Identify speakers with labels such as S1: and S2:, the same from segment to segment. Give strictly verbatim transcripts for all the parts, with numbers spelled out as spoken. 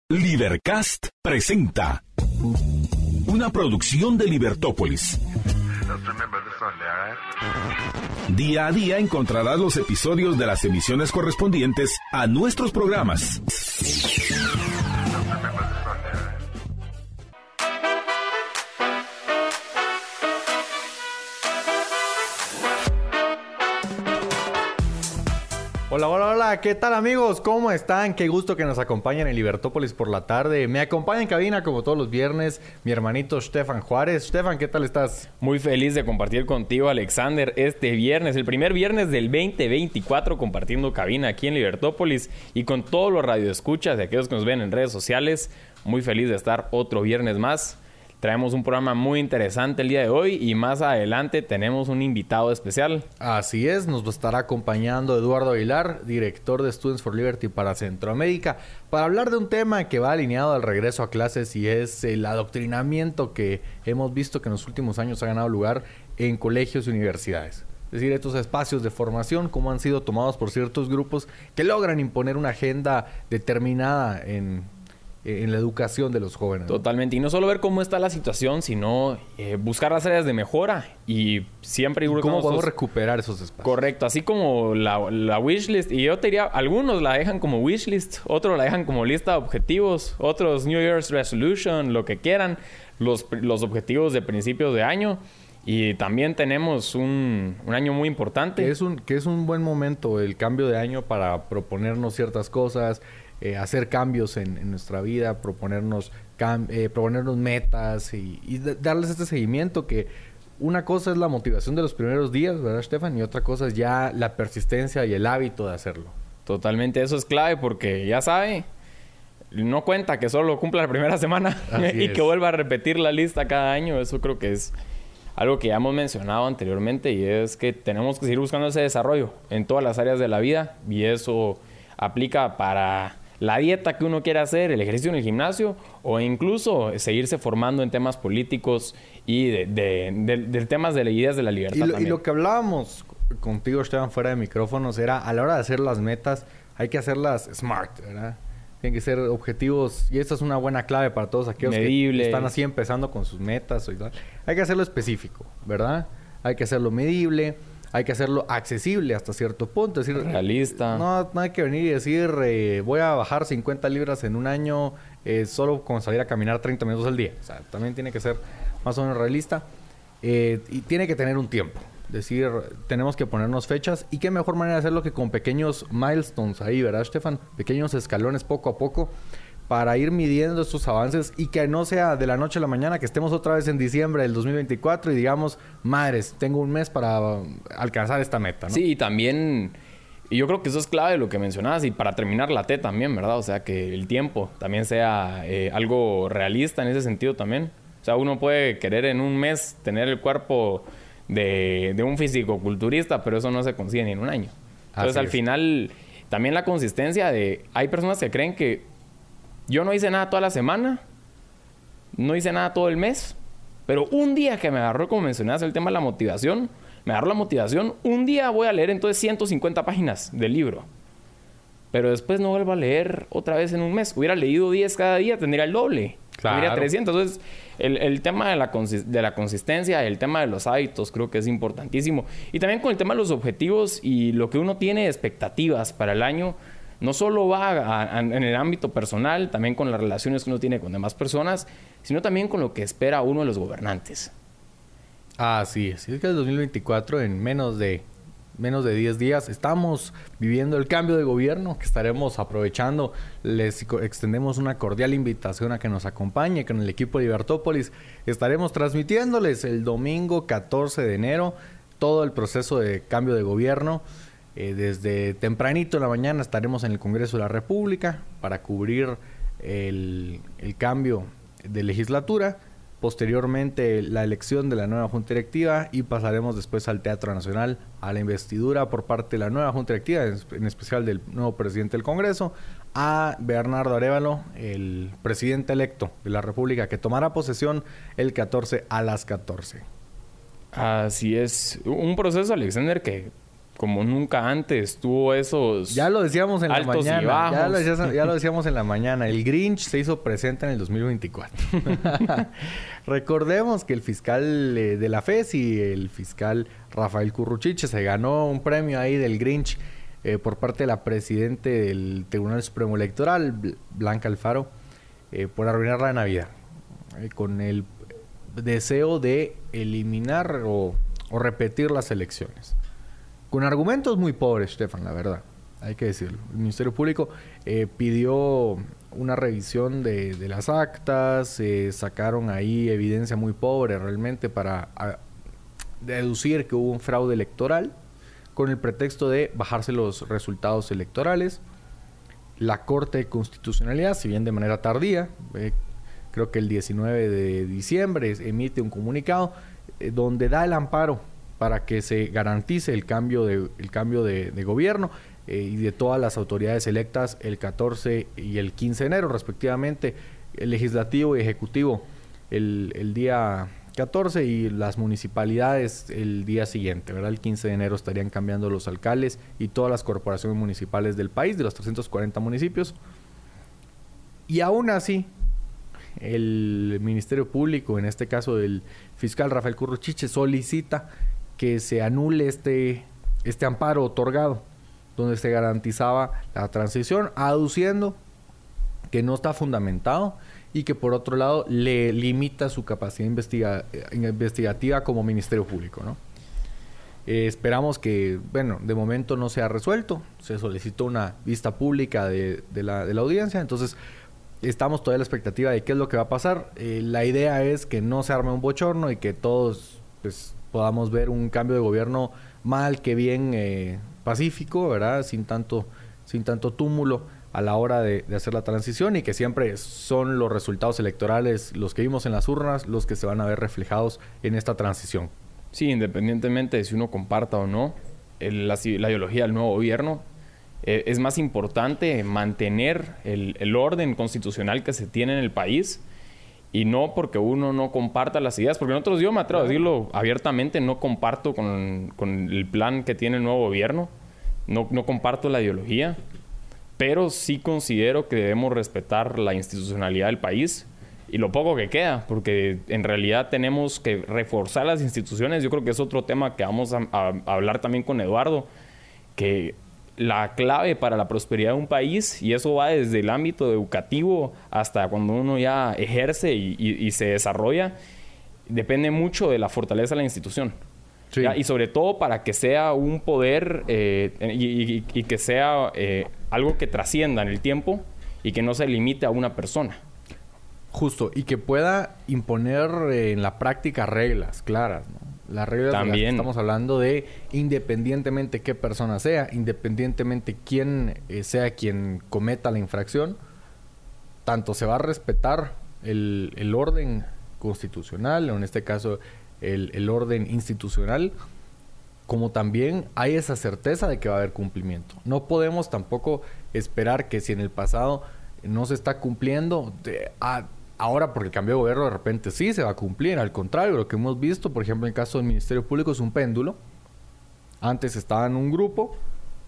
S1: Libercast presenta una producción de Libertópolis. Día a día encontrarás los episodios de las emisiones correspondientes a nuestros programas.
S2: Hola, hola, hola, ¿qué tal amigos? ¿Cómo están? Qué gusto que nos acompañen en Libertópolis por la tarde. Me acompaña en cabina como todos los viernes mi hermanito Stefan Juárez. Stefan, ¿qué tal estás?
S3: Muy feliz de compartir contigo, Alexander, este viernes, el primer viernes del veinte veinticuatro, compartiendo cabina aquí en Libertópolis y con todos los radioescuchas de aquellos que nos ven en redes sociales. Muy feliz de estar otro viernes más. Traemos un programa muy interesante el día de hoy y más adelante tenemos un invitado especial.
S2: Así es, nos estará acompañando Eduardo Aguilar, director de Students for Liberty para Centroamérica, para hablar de un tema que va alineado al regreso a clases y es el adoctrinamiento que hemos visto que en los últimos años ha ganado lugar en colegios y universidades. Es decir, estos espacios de formación, cómo han sido tomados por ciertos grupos que logran imponer una agenda determinada en... en la educación de los jóvenes, ¿no?
S3: Totalmente. Y no solo ver cómo está la situación, sino eh, buscar las áreas de mejora. Y siempre...
S2: ¿Y cómo podemos recuperar esos espacios?
S3: Correcto. Así como la, la wishlist. Y yo te diría, algunos la dejan como wishlist, otros la dejan como lista de objetivos, otros New Year's Resolution, lo que quieran. Los, los objetivos de principios de año. Y también tenemos un, un año muy importante.
S2: Que es un, que es un buen momento el cambio de año para proponernos ciertas cosas... Eh, hacer cambios en, en nuestra vida, proponernos, cam- eh, proponernos metas y, y d- darles este seguimiento que una cosa es la motivación de los primeros días, ¿verdad, Stefan? Y otra cosa es ya la persistencia y el hábito de hacerlo.
S3: Totalmente, eso es clave porque ya sabe, no cuenta que solo cumpla la primera semana y es. Que vuelva a repetir la lista cada año. Eso creo que es algo que ya hemos mencionado anteriormente y es que tenemos que seguir buscando ese desarrollo en todas las áreas de la vida y eso aplica para... la dieta que uno quiere hacer, el ejercicio en el gimnasio o incluso seguirse formando en temas políticos y de, de, de, de temas de las ideas de la libertad.
S2: Y lo,
S3: también.
S2: Y lo que hablábamos contigo, Esteban, fuera de micrófonos, era a la hora de hacer las metas, hay que hacerlas smart, ¿verdad? Tienen que ser objetivos y esta es una buena clave para todos aquellos
S3: medible.
S2: Que están así empezando con sus metas. Y tal. Hay que hacerlo específico, ¿verdad? Hay que hacerlo medible. Hay que hacerlo accesible hasta cierto punto. Es decir,
S3: realista.
S2: No, no hay que venir y decir, eh, voy a bajar cincuenta libras en un año eh, solo con salir a caminar treinta minutos al día. O sea, también tiene que ser más o menos realista. Eh, y tiene que tener un tiempo. Es decir, tenemos que ponernos fechas. Y qué mejor manera de hacerlo que con pequeños milestones ahí, ¿verdad, Stefan? Pequeños escalones poco a poco. Para ir midiendo estos avances y que no sea de la noche a la mañana, que estemos otra vez en diciembre del dos mil veinticuatro y digamos, madres, tengo un mes para alcanzar esta meta, ¿no?
S3: Sí, y también, y yo creo que eso es clave lo que mencionabas y para terminar la T también, ¿verdad? O sea, que el tiempo también sea eh, algo realista en ese sentido también. O sea, uno puede querer en un mes tener el cuerpo de, de un fisicoculturista, pero eso no se consigue ni en un año. Entonces, al final, también la consistencia de... Hay personas que creen que yo no hice nada toda la semana, no hice nada todo el mes, pero un día que me agarró, como mencionabas, el tema de la motivación, me agarró la motivación, un día voy a leer entonces ciento cincuenta páginas del libro, pero después no vuelvo a leer otra vez en un mes. Hubiera leído diez cada día, tendría el doble,
S2: claro.
S3: Tendría trescientos. Entonces, el, el tema de la, consi- de la consistencia, el tema de los hábitos, creo que es importantísimo. Y también con el tema de los objetivos y lo que uno tiene de expectativas para el año. No solo va a, a, en el ámbito personal, también con las relaciones que uno tiene con demás personas, sino también con lo que espera uno de los gobernantes.
S2: Ah, sí. Así es que el dos mil veinticuatro, en menos de, menos de diez días, estamos viviendo el cambio de gobierno que estaremos aprovechando. Les extendemos una cordial invitación a que nos acompañe con el equipo de Libertópolis. Estaremos transmitiéndoles el domingo catorce de enero todo el proceso de cambio de gobierno. Eh, desde tempranito en la mañana estaremos en el Congreso de la República para cubrir el, el cambio de legislatura. Posteriormente la elección de la nueva Junta Directiva y pasaremos después al Teatro Nacional a la investidura por parte de la nueva Junta Directiva, en especial del nuevo presidente del Congreso, a Bernardo Arévalo, el presidente electo de la República, que tomará posesión el catorce a las catorce.
S3: Así es. Un proceso, Alexander, que como nunca antes. Tuvo esos
S2: Ya lo decíamos en la
S3: altos y
S2: mañana.
S3: bajos.
S2: Ya lo, decías- ya lo decíamos en la mañana. El Grinch se hizo presente en el dos mil veinticuatro. Recordemos que el fiscal eh, de la F E S y el fiscal Rafael Curruchiche se ganó un premio ahí del Grinch eh, por parte de la presidente del Tribunal Supremo Electoral, Bl- Blanca Alfaro, eh, por arruinar la Navidad. Eh, con el deseo de eliminar o, o repetir las elecciones. Con argumentos muy pobres, Stefan, la verdad. Hay que decirlo. El Ministerio Público eh, pidió una revisión de, de las actas, eh, sacaron ahí evidencia muy pobre realmente para a, deducir que hubo un fraude electoral con el pretexto de bajarse los resultados electorales. La Corte de Constitucionalidad, si bien de manera tardía, eh, creo que el diecinueve de diciembre emite un comunicado eh, donde da el amparo para que se garantice el cambio de, el cambio de, de gobierno eh, y de todas las autoridades electas el catorce y el quince de enero, respectivamente, el legislativo y ejecutivo el, el día catorce y las municipalidades el día siguiente, ¿verdad? El quince de enero estarían cambiando los alcaldes y todas las corporaciones municipales del país, de los trescientos cuarenta municipios. Y aún así, el Ministerio Público, en este caso el fiscal Rafael Curruchiche, solicita que se anule este, este amparo otorgado, donde se garantizaba la transición, aduciendo que no está fundamentado y que por otro lado le limita su capacidad investiga investigativa como Ministerio Público, ¿no? Eh, esperamos que, bueno, de momento no se ha resuelto. Se solicitó una vista pública de, de, la, de la audiencia, entonces estamos todavía a la expectativa de qué es lo que va a pasar. Eh, la idea es que no se arme un bochorno y que todos pues, podamos ver un cambio de gobierno mal que bien eh, pacífico, ¿verdad? Sin tanto, sin tanto túmulo a la hora de, de hacer la transición y que siempre son los resultados electorales, los que vimos en las urnas, los que se van a ver reflejados en esta transición.
S3: Sí, independientemente de si uno comparta o no el, la, la ideología del nuevo gobierno, eh, es más importante mantener el, el orden constitucional que se tiene en el país y no porque uno no comparta las ideas, porque nosotros, yo me atrevo a decirlo abiertamente, no comparto con, con el plan que tiene el nuevo gobierno, no, no comparto la ideología, pero sí considero que debemos respetar la institucionalidad del país y lo poco que queda, porque en realidad tenemos que reforzar las instituciones. Yo creo que es otro tema que vamos a, a, a hablar también con Eduardo, que la clave para la prosperidad de un país, y eso va desde el ámbito educativo hasta cuando uno ya ejerce y, y, y se desarrolla, depende mucho de la fortaleza de la institución. Sí. Y sobre todo para que sea un poder eh, y, y, y que sea eh, algo que trascienda en el tiempo y que no se limite a una persona.
S2: Justo, y que pueda imponer eh, en la práctica reglas claras, ¿no? Las reglas también de las que estamos hablando de independientemente qué persona sea, independientemente quién eh, sea quien cometa la infracción, tanto se va a respetar el, el orden constitucional, o en este caso el, el orden institucional, como también hay esa certeza de que va a haber cumplimiento. No podemos tampoco esperar que si en el pasado no se está cumpliendo, de, a, ahora porque el cambio de gobierno de repente sí se va a cumplir. Al contrario, lo que hemos visto, por ejemplo, en el caso del Ministerio Público es un péndulo. Antes estaba en un grupo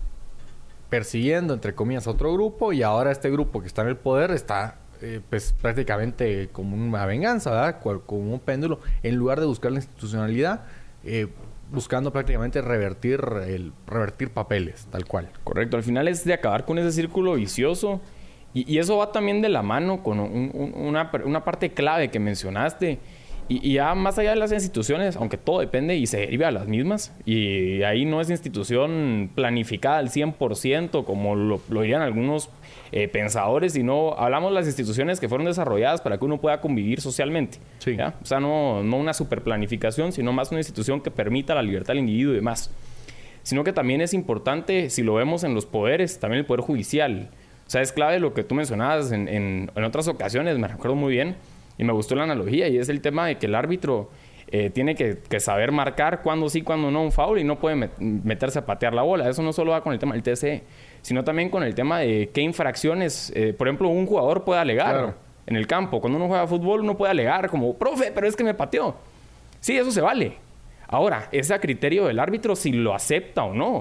S2: persiguiendo, entre comillas, a otro grupo, y ahora este grupo que está en el poder está eh, pues prácticamente como una venganza, ¿verdad? Como un péndulo, en lugar de buscar la institucionalidad, eh, buscando prácticamente revertir, el, revertir papeles, tal cual.
S3: Correcto, al final es de acabar con ese círculo vicioso. Y, y eso va también de la mano con un, un, una, una parte clave que mencionaste. Y, y ya más allá de las instituciones, aunque todo depende y se deriva a las mismas, y ahí no es institución planificada al cien por ciento, como lo, lo dirían algunos eh, pensadores, sino hablamos de las instituciones que fueron desarrolladas para que uno pueda convivir socialmente.
S2: Sí.
S3: ¿Ya? O sea, no, no una superplanificación, sino más una institución que permita la libertad del individuo y demás. Sino que también es importante, si lo vemos en los poderes, también el poder judicial. O sea, es clave lo que tú mencionabas en, en, en otras ocasiones, me recuerdo muy bien, y me gustó la analogía, y es el tema de que el árbitro eh, tiene que, que saber marcar cuándo sí, cuándo no un foul, y no puede met meterse a patear la bola. Eso no solo va con el tema del T C E, sino también con el tema de qué infracciones, eh, por ejemplo, un jugador puede alegar claro. en el campo. Cuando uno juega fútbol, uno puede alegar como, profe, pero es que me pateó. Sí, eso se vale. Ahora, es a criterio del árbitro si lo acepta o no.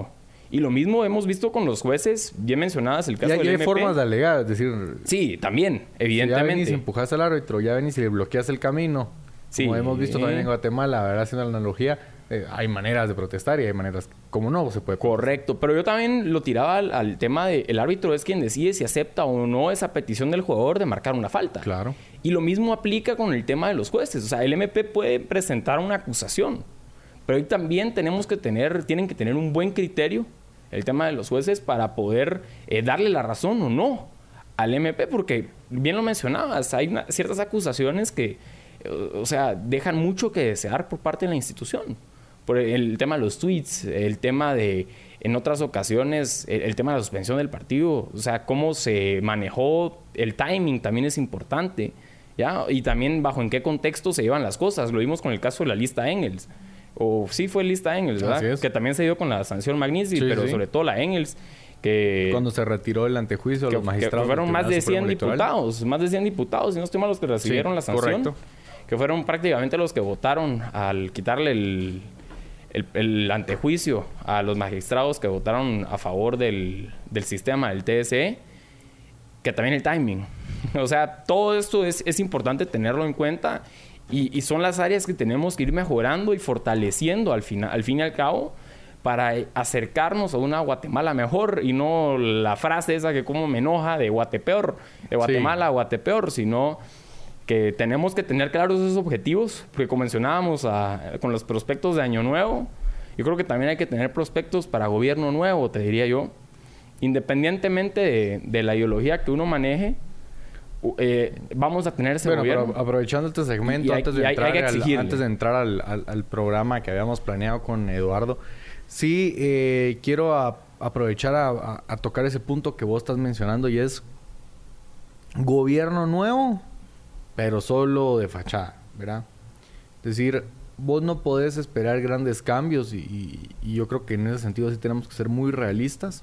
S3: Y lo mismo hemos visto con los jueces, bien mencionadas el caso
S2: y hay,
S3: del
S2: hay
S3: M P.
S2: formas de alegar, es decir...
S3: Sí, también, evidentemente.
S2: Si ya venís y empujas al árbitro, ya venís y le bloqueas el camino.
S3: Sí.
S2: Como hemos visto también en Guatemala, ¿verdad? Haciendo la analogía, eh, hay maneras de protestar y hay maneras... Como no se puede protestar.
S3: Correcto, pero yo también lo tiraba al, al tema de el árbitro es quien decide si acepta o no esa petición del jugador de marcar una falta.
S2: Claro.
S3: Y lo mismo aplica con el tema de los jueces. O sea, el M P puede presentar una acusación, pero ahí también tenemos que tener, tienen que tener un buen criterio, el tema de los jueces, para poder eh, darle la razón o no al M P, porque bien lo mencionabas, hay una, ciertas acusaciones que, eh, o sea, dejan mucho que desear por parte de la institución. Por el tema de los tweets, el tema de, en otras ocasiones, el, el tema de la suspensión del partido, o sea, cómo se manejó, el timing también es importante, ¿ya? Y también bajo en qué contexto se llevan las cosas. Lo vimos con el caso de la lista Engels. O sí fue lista Engels, ¿verdad? Que también se dio con la sanción Magnitsky, sí, pero sí. sobre todo la Engels. Que,
S2: Cuando se retiró el antejuicio,
S3: que,
S2: los magistrados...
S3: Que fueron más de cien diputados, más de cien diputados, si no estoy mal, los que recibieron sí, la sanción. Correcto. Que fueron prácticamente los que votaron al quitarle el, el, el antejuicio a los magistrados que votaron a favor del, del sistema, del T S E. Que también el timing. O sea, todo esto es, es importante tenerlo en cuenta. Y, y son las áreas que tenemos que ir mejorando y fortaleciendo al, final, al fin y al cabo para acercarnos a una Guatemala mejor y no la frase esa que como me enoja de Guatepeor, de Guatemala sí. a Guatepeor, sino que tenemos que tener claros esos objetivos, porque como mencionábamos a, con los prospectos de Año Nuevo, yo creo que también hay que tener prospectos para gobierno nuevo, te diría yo, independientemente de, de la ideología que uno maneje. Eh, vamos a tener ese bueno, gobierno.
S2: Pero aprovechando este segmento, hay, antes, de hay, hay al, antes de entrar al, al, al programa que habíamos planeado con Eduardo, sí eh, quiero a, aprovechar a, a, a tocar ese punto que vos estás mencionando y es gobierno nuevo, pero solo de fachada, ¿verdad? Es decir, vos no podés esperar grandes cambios y, y, y yo creo que en ese sentido sí tenemos que ser muy realistas.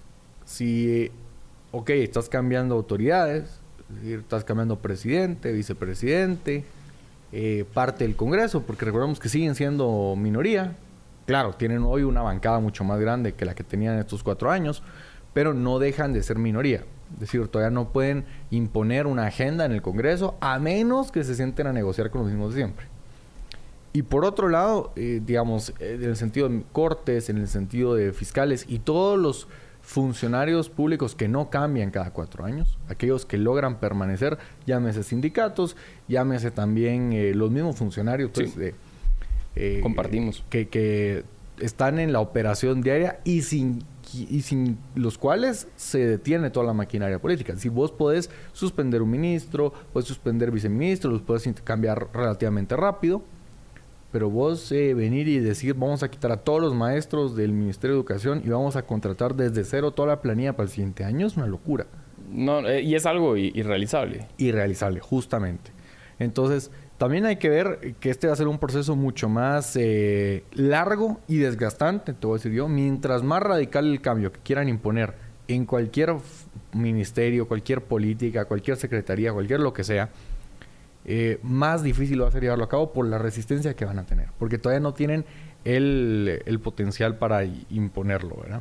S2: Si, ok, estás cambiando autoridades, es decir, estás cambiando presidente, vicepresidente, eh, parte del Congreso, porque recordemos que siguen siendo minoría. Claro, tienen hoy una bancada mucho más grande que la que tenían estos cuatro años, pero no dejan de ser minoría. Es decir, todavía no pueden imponer una agenda en el Congreso a menos que se sienten a negociar con los mismos de siempre. Y por otro lado, eh, digamos, en el sentido de cortes, en el sentido de fiscales y todos los funcionarios públicos que no cambian cada cuatro años, aquellos que logran permanecer, llámese sindicatos, llámese también eh, los mismos funcionarios, pues,
S3: sí.
S2: eh, eh,
S3: compartimos,
S2: que, que están en la operación diaria y sin, y sin los cuales se detiene toda la maquinaria política. Si vos podés suspender un ministro, puedes suspender viceministros, los puedes cambiar relativamente rápido, pero vos eh, venir y decir vamos a quitar a todos los maestros del Ministerio de Educación y vamos a contratar desde cero toda la planilla para el siguiente año es una locura.
S3: No, eh, y es algo irrealizable.
S2: Irrealizable, justamente. Entonces, también hay que ver que este va a ser un proceso mucho más eh, largo y desgastante, te voy a decir yo. Mientras más radical el cambio que quieran imponer en cualquier ministerio, cualquier política, cualquier secretaría, cualquier lo que sea, Eh, más difícil va a ser llevarlo a cabo por la resistencia que van a tener. Porque todavía no tienen el, el potencial para imponerlo, ¿verdad?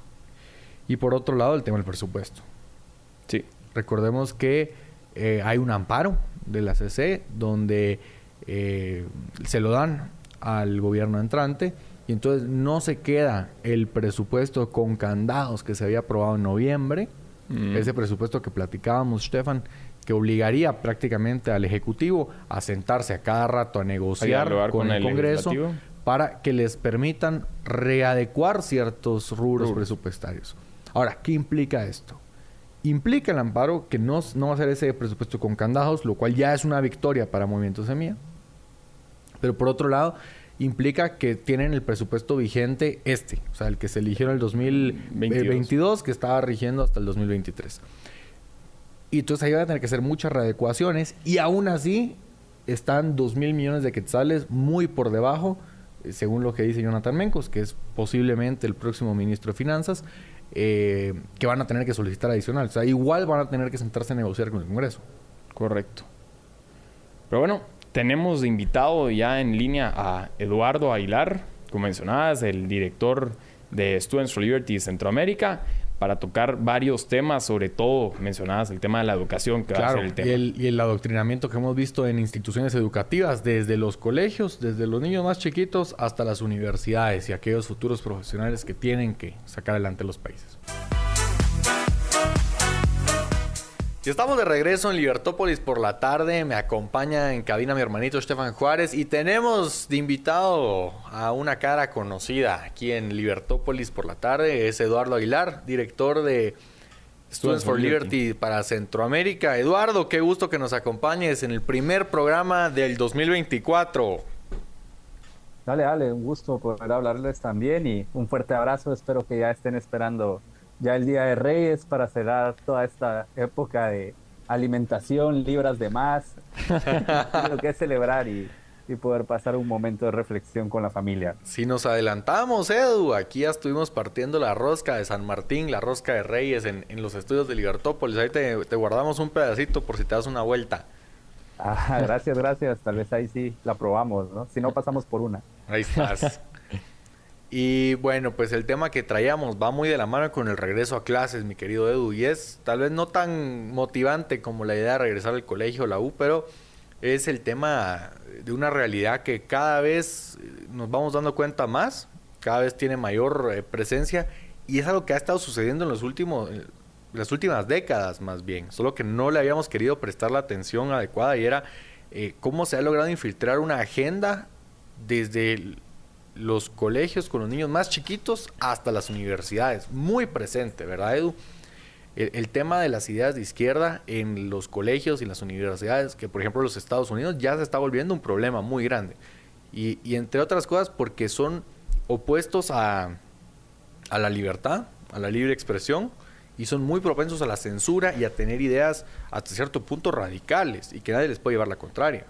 S2: Y por otro lado, el tema del presupuesto.
S3: Sí.
S2: Recordemos que eh, hay un amparo de la C C donde eh, se lo dan al gobierno entrante y entonces no se queda el presupuesto con candados que se había aprobado en noviembre. Mm. Ese presupuesto que platicábamos, Stefan, que obligaría prácticamente al Ejecutivo a sentarse a cada rato a negociar con, con el, el Congreso para que les permitan readecuar ciertos rubros Rubro. presupuestarios. Ahora, ¿qué implica esto? Implica el amparo que no, no va a ser ese presupuesto con candados, lo cual ya es una victoria para Movimiento Semilla. Pero por otro lado, implica que tienen el presupuesto vigente este, o sea, el que se eligió en el dos mil veintidós, que estaba rigiendo hasta el dos mil veintitrés. Y entonces ahí van a tener que hacer muchas readecuaciones y aún así están dos mil millones de quetzales muy por debajo, eh, según lo que dice Jonathan Mencos, que es posiblemente el próximo ministro de Finanzas, eh, que van a tener que solicitar adicional. O sea, igual van a tener que sentarse a negociar con el Congreso.
S3: Correcto. Pero bueno, tenemos de invitado ya en línea a Eduardo Aguilar, como mencionabas, el director de Students for Liberty Centroamérica, para tocar varios temas, sobre todo mencionadas el tema de la educación, que
S2: claro,
S3: va a ser el tema.
S2: Y el, y el adoctrinamiento que hemos visto en instituciones educativas, desde los colegios, desde los niños más chiquitos hasta las universidades y aquellos futuros profesionales que tienen que sacar adelante los países. Y estamos de regreso en Libertópolis por la tarde. Me acompaña en cabina mi hermanito Estefan Juárez. Y tenemos de invitado a una cara conocida aquí en Libertópolis por la tarde. Es Eduardo Aguilar, director de Students for Liberty para Centroamérica. Eduardo, qué gusto que nos acompañes en el primer programa del dos mil veinticuatro.
S4: Dale, dale, un gusto poder hablarles también y un fuerte abrazo. Espero que ya estén esperando ya el Día de Reyes para cerrar toda esta época de alimentación, libras de más, lo que es celebrar y, y poder pasar un momento de reflexión con la familia.
S2: Si nos adelantamos, Edu, aquí ya estuvimos partiendo la rosca de San Martín, la rosca de Reyes en, en los estudios de Libertópolis. Ahí te, te guardamos un pedacito por si te das una vuelta.
S4: Ah, gracias, gracias. Tal vez ahí sí la probamos, ¿no? Si no, pasamos por una.
S2: Ahí estás. Y bueno, pues el tema que traíamos va muy de la mano con el regreso a clases, mi querido Edu, y es tal vez no tan motivante como la idea de regresar al colegio o la U, pero es el tema de una realidad que cada vez nos vamos dando cuenta más, cada vez tiene mayor eh, presencia, y es algo que ha estado sucediendo en los últimos, en las últimas décadas más bien, solo que no le habíamos querido prestar la atención adecuada, y era eh, cómo se ha logrado infiltrar una agenda desde el los colegios con los niños más chiquitos hasta las universidades, muy presente, ¿verdad, Edu? El, el tema de las ideas de izquierda en los colegios y las universidades, que por ejemplo en los Estados Unidos ya se está volviendo un problema muy grande, y, y entre otras cosas porque son opuestos a, a la libertad, a la libre expresión, y son muy propensos a la censura y a tener ideas hasta cierto punto radicales, y que nadie les puede llevar la contraria.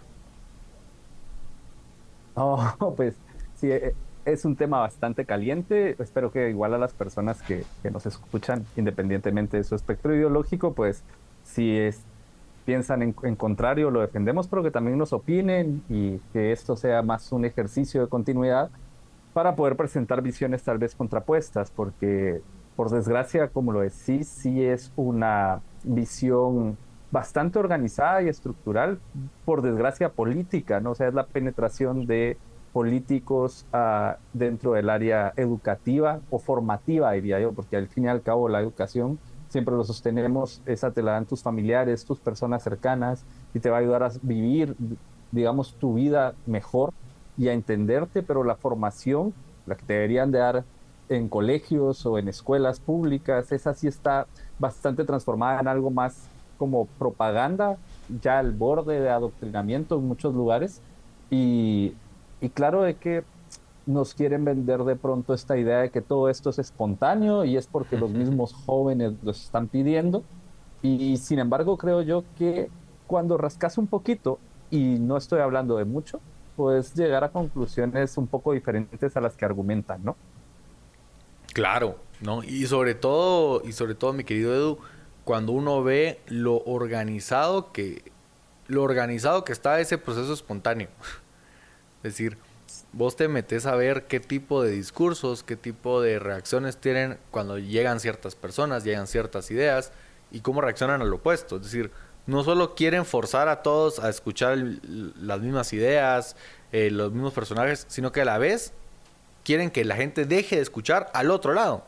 S4: Oh, pues sí, es un tema bastante caliente. Espero que igual a las personas que, que nos escuchan, independientemente de su espectro ideológico, pues si es, piensan en, en contrario, lo defendemos, pero que también nos opinen y que esto sea más un ejercicio de continuidad para poder presentar visiones tal vez contrapuestas, porque por desgracia, como lo decís, sí es una visión bastante organizada y estructural, por desgracia política, ¿no? O sea, es la penetración de políticos uh, dentro del área educativa o formativa, diría yo, porque al fin y al cabo la educación, siempre lo sostenemos, esa te la dan tus familiares, tus personas cercanas, y te va a ayudar a vivir, digamos, tu vida mejor y a entenderte, pero la formación, la que te deberían de dar en colegios o en escuelas públicas, esa sí está bastante transformada en algo más como propaganda, ya al borde de adoctrinamiento en muchos lugares, y Y claro de que nos quieren vender de pronto esta idea de que todo esto es espontáneo y es porque los mismos jóvenes lo están pidiendo. Y sin embargo creo yo que cuando rascas un poquito, y no estoy hablando de mucho, puedes llegar a conclusiones un poco diferentes a las que argumentan, ¿no?
S2: Claro, ¿no? Y sobre todo, y sobre todo, mi querido Edu, cuando uno ve lo organizado que, lo organizado que está ese proceso espontáneo. Es decir, vos te metes a ver qué tipo de discursos, qué tipo de reacciones tienen cuando llegan ciertas personas, llegan ciertas ideas y cómo reaccionan al opuesto. Es decir, no solo quieren forzar a todos a escuchar el, las mismas ideas, eh, los mismos personajes, sino que a la vez quieren que la gente deje de escuchar al otro lado.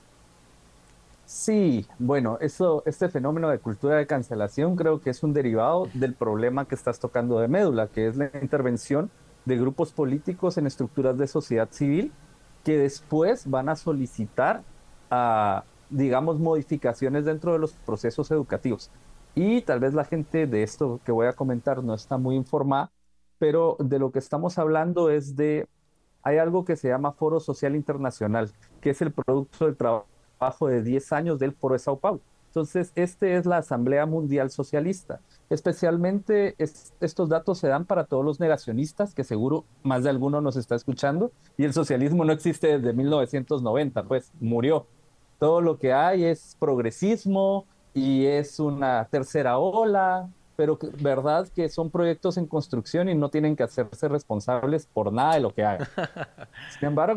S4: Sí, bueno, eso, este fenómeno de cultura de cancelación creo que es un derivado del problema que estás tocando de médula, que es la intervención de grupos políticos en estructuras de sociedad civil que después van a solicitar, uh, digamos, modificaciones dentro de los procesos educativos. Y tal vez la gente de esto que voy a comentar no está muy informada, pero de lo que estamos hablando es de, hay algo que se llama Foro Social Internacional, que es el producto del trabajo de diez años del Foro de Sao Paulo. Entonces, este es la Asamblea Mundial Socialista. Especialmente es, estos datos se dan para todos los negacionistas, que seguro más de alguno nos está escuchando, y el socialismo no existe desde mil novecientos noventa, pues murió. Todo lo que hay es progresismo y es una tercera ola, pero que, verdad que son proyectos en construcción y no tienen que hacerse responsables por nada de lo que hagan. Sin embargo,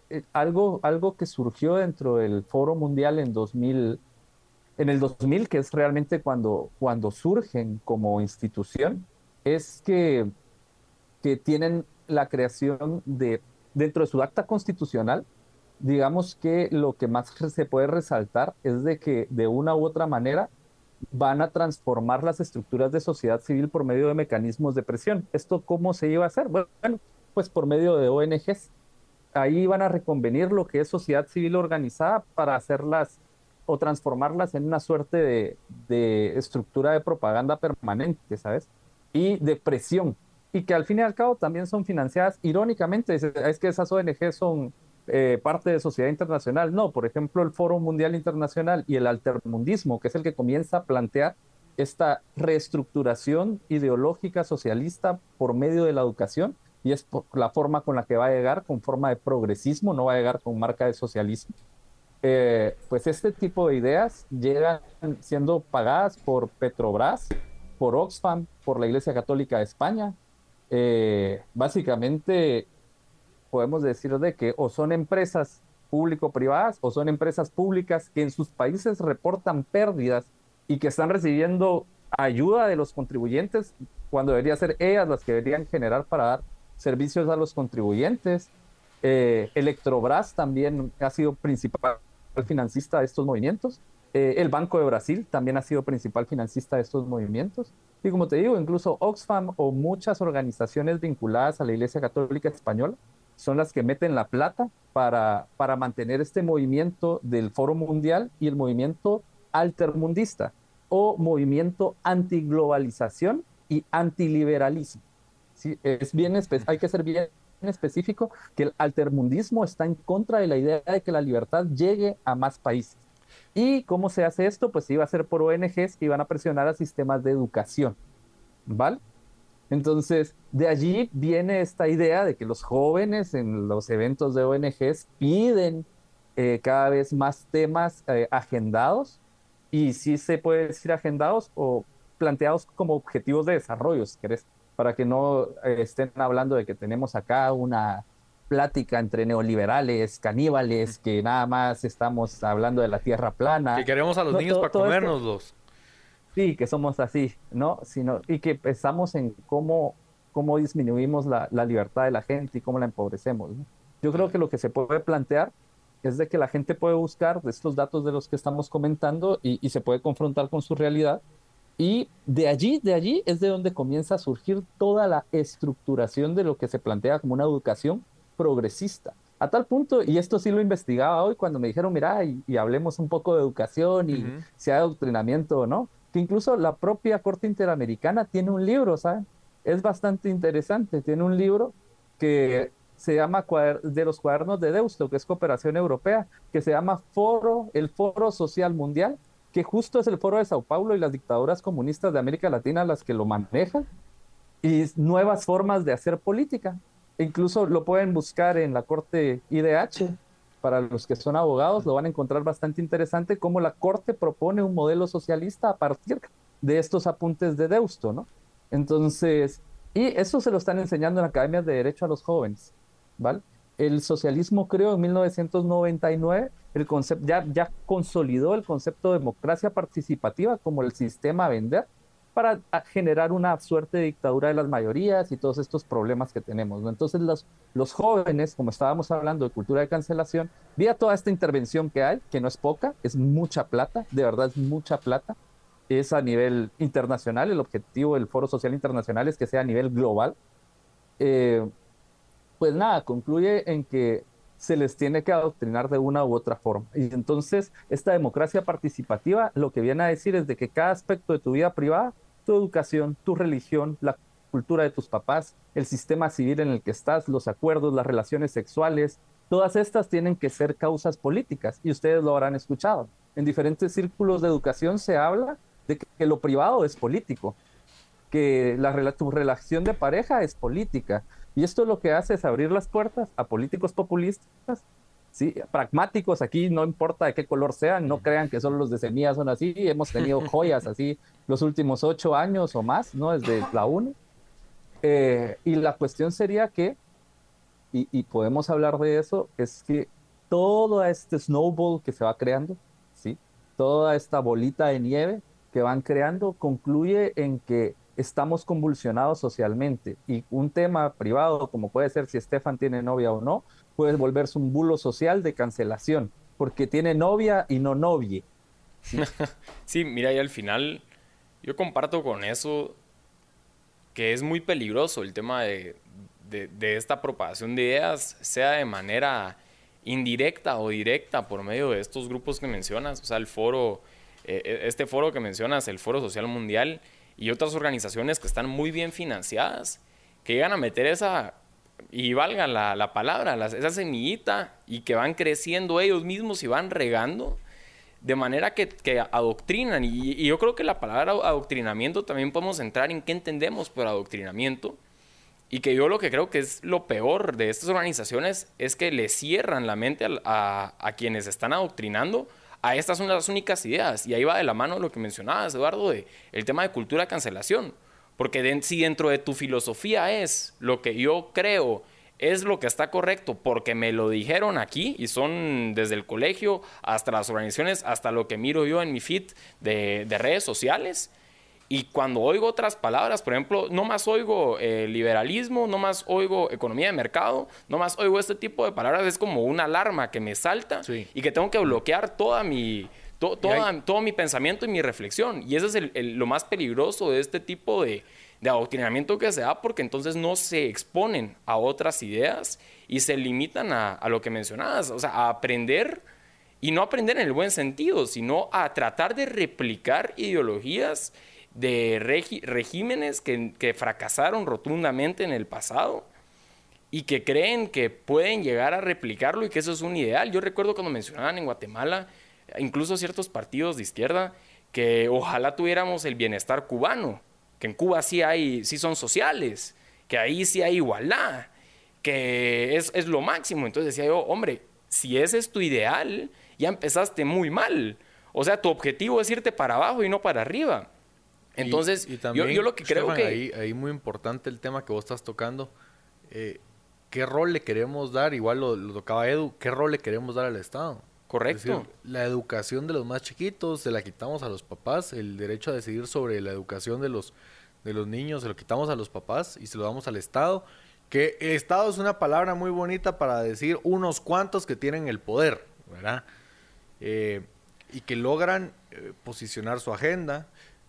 S4: eh, algo, algo que surgió dentro del Foro Mundial en dos mil, en el dos mil, que es realmente cuando, cuando surgen como institución, es que, que tienen la creación de, dentro de su acta constitucional, digamos que lo que más se puede resaltar es de que de una u otra manera van a transformar las estructuras de sociedad civil por medio de mecanismos de presión. ¿Esto cómo se iba a hacer? Bueno, pues por medio de O N Ges. Ahí van a reconvenir lo que es sociedad civil organizada para hacerlas o transformarlas en una suerte de, de estructura de propaganda permanente, ¿sabes? Y de presión. Y que al fin y al cabo también son financiadas irónicamente. Es, es que esas O N Ges son eh, parte de sociedad internacional. No, por ejemplo, el Foro Mundial Internacional y el altermundismo, que es el que comienza a plantear esta reestructuración ideológica socialista por medio de la educación, y es la forma con la que va a llegar, con forma de progresismo, no va a llegar con marca de socialismo. Eh, pues este tipo de ideas llegan siendo pagadas por Petrobras, por Oxfam, por la Iglesia Católica de España. Eh, básicamente podemos decir de que o son empresas público-privadas o son empresas públicas que en sus países reportan pérdidas y que están recibiendo ayuda de los contribuyentes cuando debería ser ellas las que deberían generar para dar servicios a los contribuyentes. Eh, Electrobras también ha sido principal financista de estos movimientos. Eh, el Banco de Brasil también ha sido principal financista de estos movimientos. Y como te digo, incluso Oxfam o muchas organizaciones vinculadas a la Iglesia Católica Española son las que meten la plata para, para mantener este movimiento del Foro Mundial y el movimiento altermundista o movimiento antiglobalización y antiliberalismo. ¿Sí? Es bien espe- hay que ser bien específico que el altermundismo está en contra de la idea de que la libertad llegue a más países. ¿Y cómo se hace esto? Pues iba a ser por O N Ges que iban a presionar a sistemas de educación, ¿vale? Entonces, de allí viene esta idea de que los jóvenes en los eventos de O N Ges piden eh, cada vez más temas eh, agendados, y sí se puede decir agendados o planteados como objetivos de desarrollo, si querés, para que no eh, estén hablando de que tenemos acá una plática entre neoliberales, caníbales, que nada más estamos hablando de la tierra plana.
S2: Que queremos a los
S4: No,
S2: niños
S4: todo-
S2: para
S4: todo esto-
S2: comérnoslos.
S4: Sí, que somos así, ¿no? Sino, y que pensamos en cómo, cómo disminuimos la, la libertad de la gente y cómo la empobrecemos, ¿no? Yo creo que lo que se puede plantear es de que la gente puede buscar de estos datos de los que estamos comentando y, y se puede confrontar con su realidad. Y de allí, de allí es de donde comienza a surgir toda la estructuración de lo que se plantea como una educación progresista. A tal punto, y esto sí lo investigaba hoy cuando me dijeron, mira, y, y hablemos un poco de educación y
S2: Ujú.
S4: si hay adoctrinamiento o no, que incluso la propia Corte Interamericana tiene un libro, ¿saben? Es bastante interesante, tiene un libro que se llama Cuader- de los Cuadernos de Deusto, que es Cooperación Europea, que se llama Foro, el Foro Social Mundial, que justo es el Foro de Sao Paulo y las dictaduras comunistas de América Latina las que lo manejan, y nuevas formas de hacer política. Incluso lo pueden buscar en la Corte I D H. Para los que son abogados, lo van a encontrar bastante interesante cómo la Corte propone un modelo socialista a partir de estos apuntes de Deusto, ¿no? Entonces, y eso se lo están enseñando en academias de derecho a los jóvenes, ¿vale? El socialismo creó en mil novecientos noventa y nueve, el concepto, ya, ya consolidó el concepto de democracia participativa como el sistema a vender para a- generar una suerte de dictadura de las mayorías y todos estos problemas que tenemos, ¿no? Entonces los, los jóvenes, como estábamos hablando de cultura de cancelación, vía toda esta intervención que hay, que no es poca, es mucha plata, de verdad es mucha plata, es a nivel internacional, el objetivo del Foro Social Internacional es que sea a nivel global. Eh, pues nada, concluye en que se les tiene que adoctrinar de una u otra forma. Y entonces, esta democracia participativa lo que viene a decir es de que cada aspecto de tu vida privada, tu educación, tu religión, la cultura de tus papás, el sistema civil en el que estás, los acuerdos, las relaciones sexuales, todas estas tienen que ser causas políticas, y ustedes lo habrán escuchado. En diferentes círculos de educación se habla de que lo privado es político, que la, rela- tu relación de pareja es política. Y esto lo que hace es abrir las puertas a políticos populistas, ¿sí? Pragmáticos, aquí no importa de qué color sean, no crean que solo los de semillas son así, hemos tenido joyas así los últimos ocho años o más, ¿no? Desde la U N E. Eh, y la cuestión sería que y, y podemos hablar de eso, es que todo este snowball que se va creando, ¿sí? Toda esta bolita de nieve que van creando concluye en que estamos convulsionados socialmente y un tema privado, como puede ser si Estefan tiene novia o no, puede volverse un bulo social de cancelación, porque tiene novia y no novie.
S3: Sí, sí, mira, y al final yo comparto con eso que es muy peligroso el tema de, de, de esta propagación de ideas, sea de manera indirecta o directa por medio de estos grupos que mencionas, o sea, el foro, eh, este foro que mencionas, el Foro Social Mundial y otras organizaciones que están muy bien financiadas, que llegan a meter esa, y valga la, la palabra, la, esa semillita y que van creciendo ellos mismos y van regando de manera que, que adoctrinan. Y, y yo creo que la palabra adoctrinamiento también podemos entrar en qué entendemos por adoctrinamiento. Y que yo lo que creo que es lo peor de estas organizaciones es que le cierran la mente a, a, a quienes están adoctrinando a estas son las únicas ideas. Y ahí va de la mano lo que mencionabas, Eduardo, de el tema de cultura de cancelación. Porque de, si dentro de tu filosofía es lo que yo creo es lo que está correcto porque me lo dijeron aquí y son desde el colegio hasta las organizaciones, hasta lo que miro yo en mi feed de, de redes sociales. Y cuando oigo otras palabras, por ejemplo, no más oigo eh, liberalismo, no más oigo economía de mercado, no más oigo este tipo de palabras, es como una alarma que me salta sí. y que tengo que bloquear toda mi, to, toda, hay... todo mi pensamiento y mi reflexión. Y eso es el, el, lo más peligroso de este tipo de, de adoctrinamiento que se da, porque entonces no se exponen a otras ideas y se limitan a, a lo que mencionabas, o sea, a aprender, y no aprender en el buen sentido, sino a tratar de replicar ideologías de regi regímenes que, que fracasaron rotundamente en el pasado y que creen que pueden llegar a replicarlo y que eso es un ideal. Yo recuerdo cuando mencionaban en Guatemala, incluso ciertos partidos de izquierda, que ojalá tuviéramos el bienestar cubano, que en Cuba sí, hay, sí son sociales, que ahí sí hay igualdad, que es, es lo máximo. Entonces decía yo, hombre, si ese es tu ideal, ya empezaste muy mal. O sea, tu objetivo es irte para abajo y no para arriba. Entonces,
S2: y, y también,
S3: yo, yo lo que creo
S2: Stefan,
S3: que...
S2: Ahí, ahí muy importante el tema que vos estás tocando. Eh, ¿Qué rol le queremos dar? Igual lo, lo tocaba Edu. ¿Qué rol le queremos dar al Estado?
S3: Correcto.
S2: Es decir, la educación de los más chiquitos se la quitamos a los papás. El derecho a decidir sobre la educación de los, de los niños se lo quitamos a los papás y se lo damos al Estado. Que el Estado es una palabra muy bonita para decir unos cuantos que tienen el poder, ¿verdad? Eh, y que logran eh, posicionar su agenda,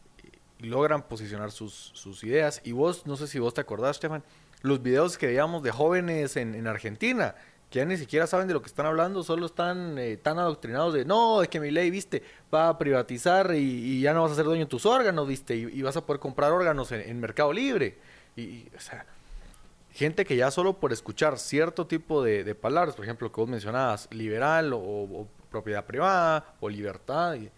S2: y logran posicionar sus, sus ideas. Y vos, no sé si vos te acordás, Stefan, los videos que veíamos de jóvenes en, en Argentina, que ya ni siquiera saben de lo que están hablando, solo están eh, tan adoctrinados de, no, es que mi ley, viste, va a privatizar y, y ya no vas a ser dueño de tus órganos, viste, y, y vas a poder comprar órganos en, en Mercado Libre. Y, y, o sea, gente que ya solo por escuchar cierto tipo de, de palabras, por ejemplo, que vos mencionabas, liberal o, o propiedad privada o libertad, y,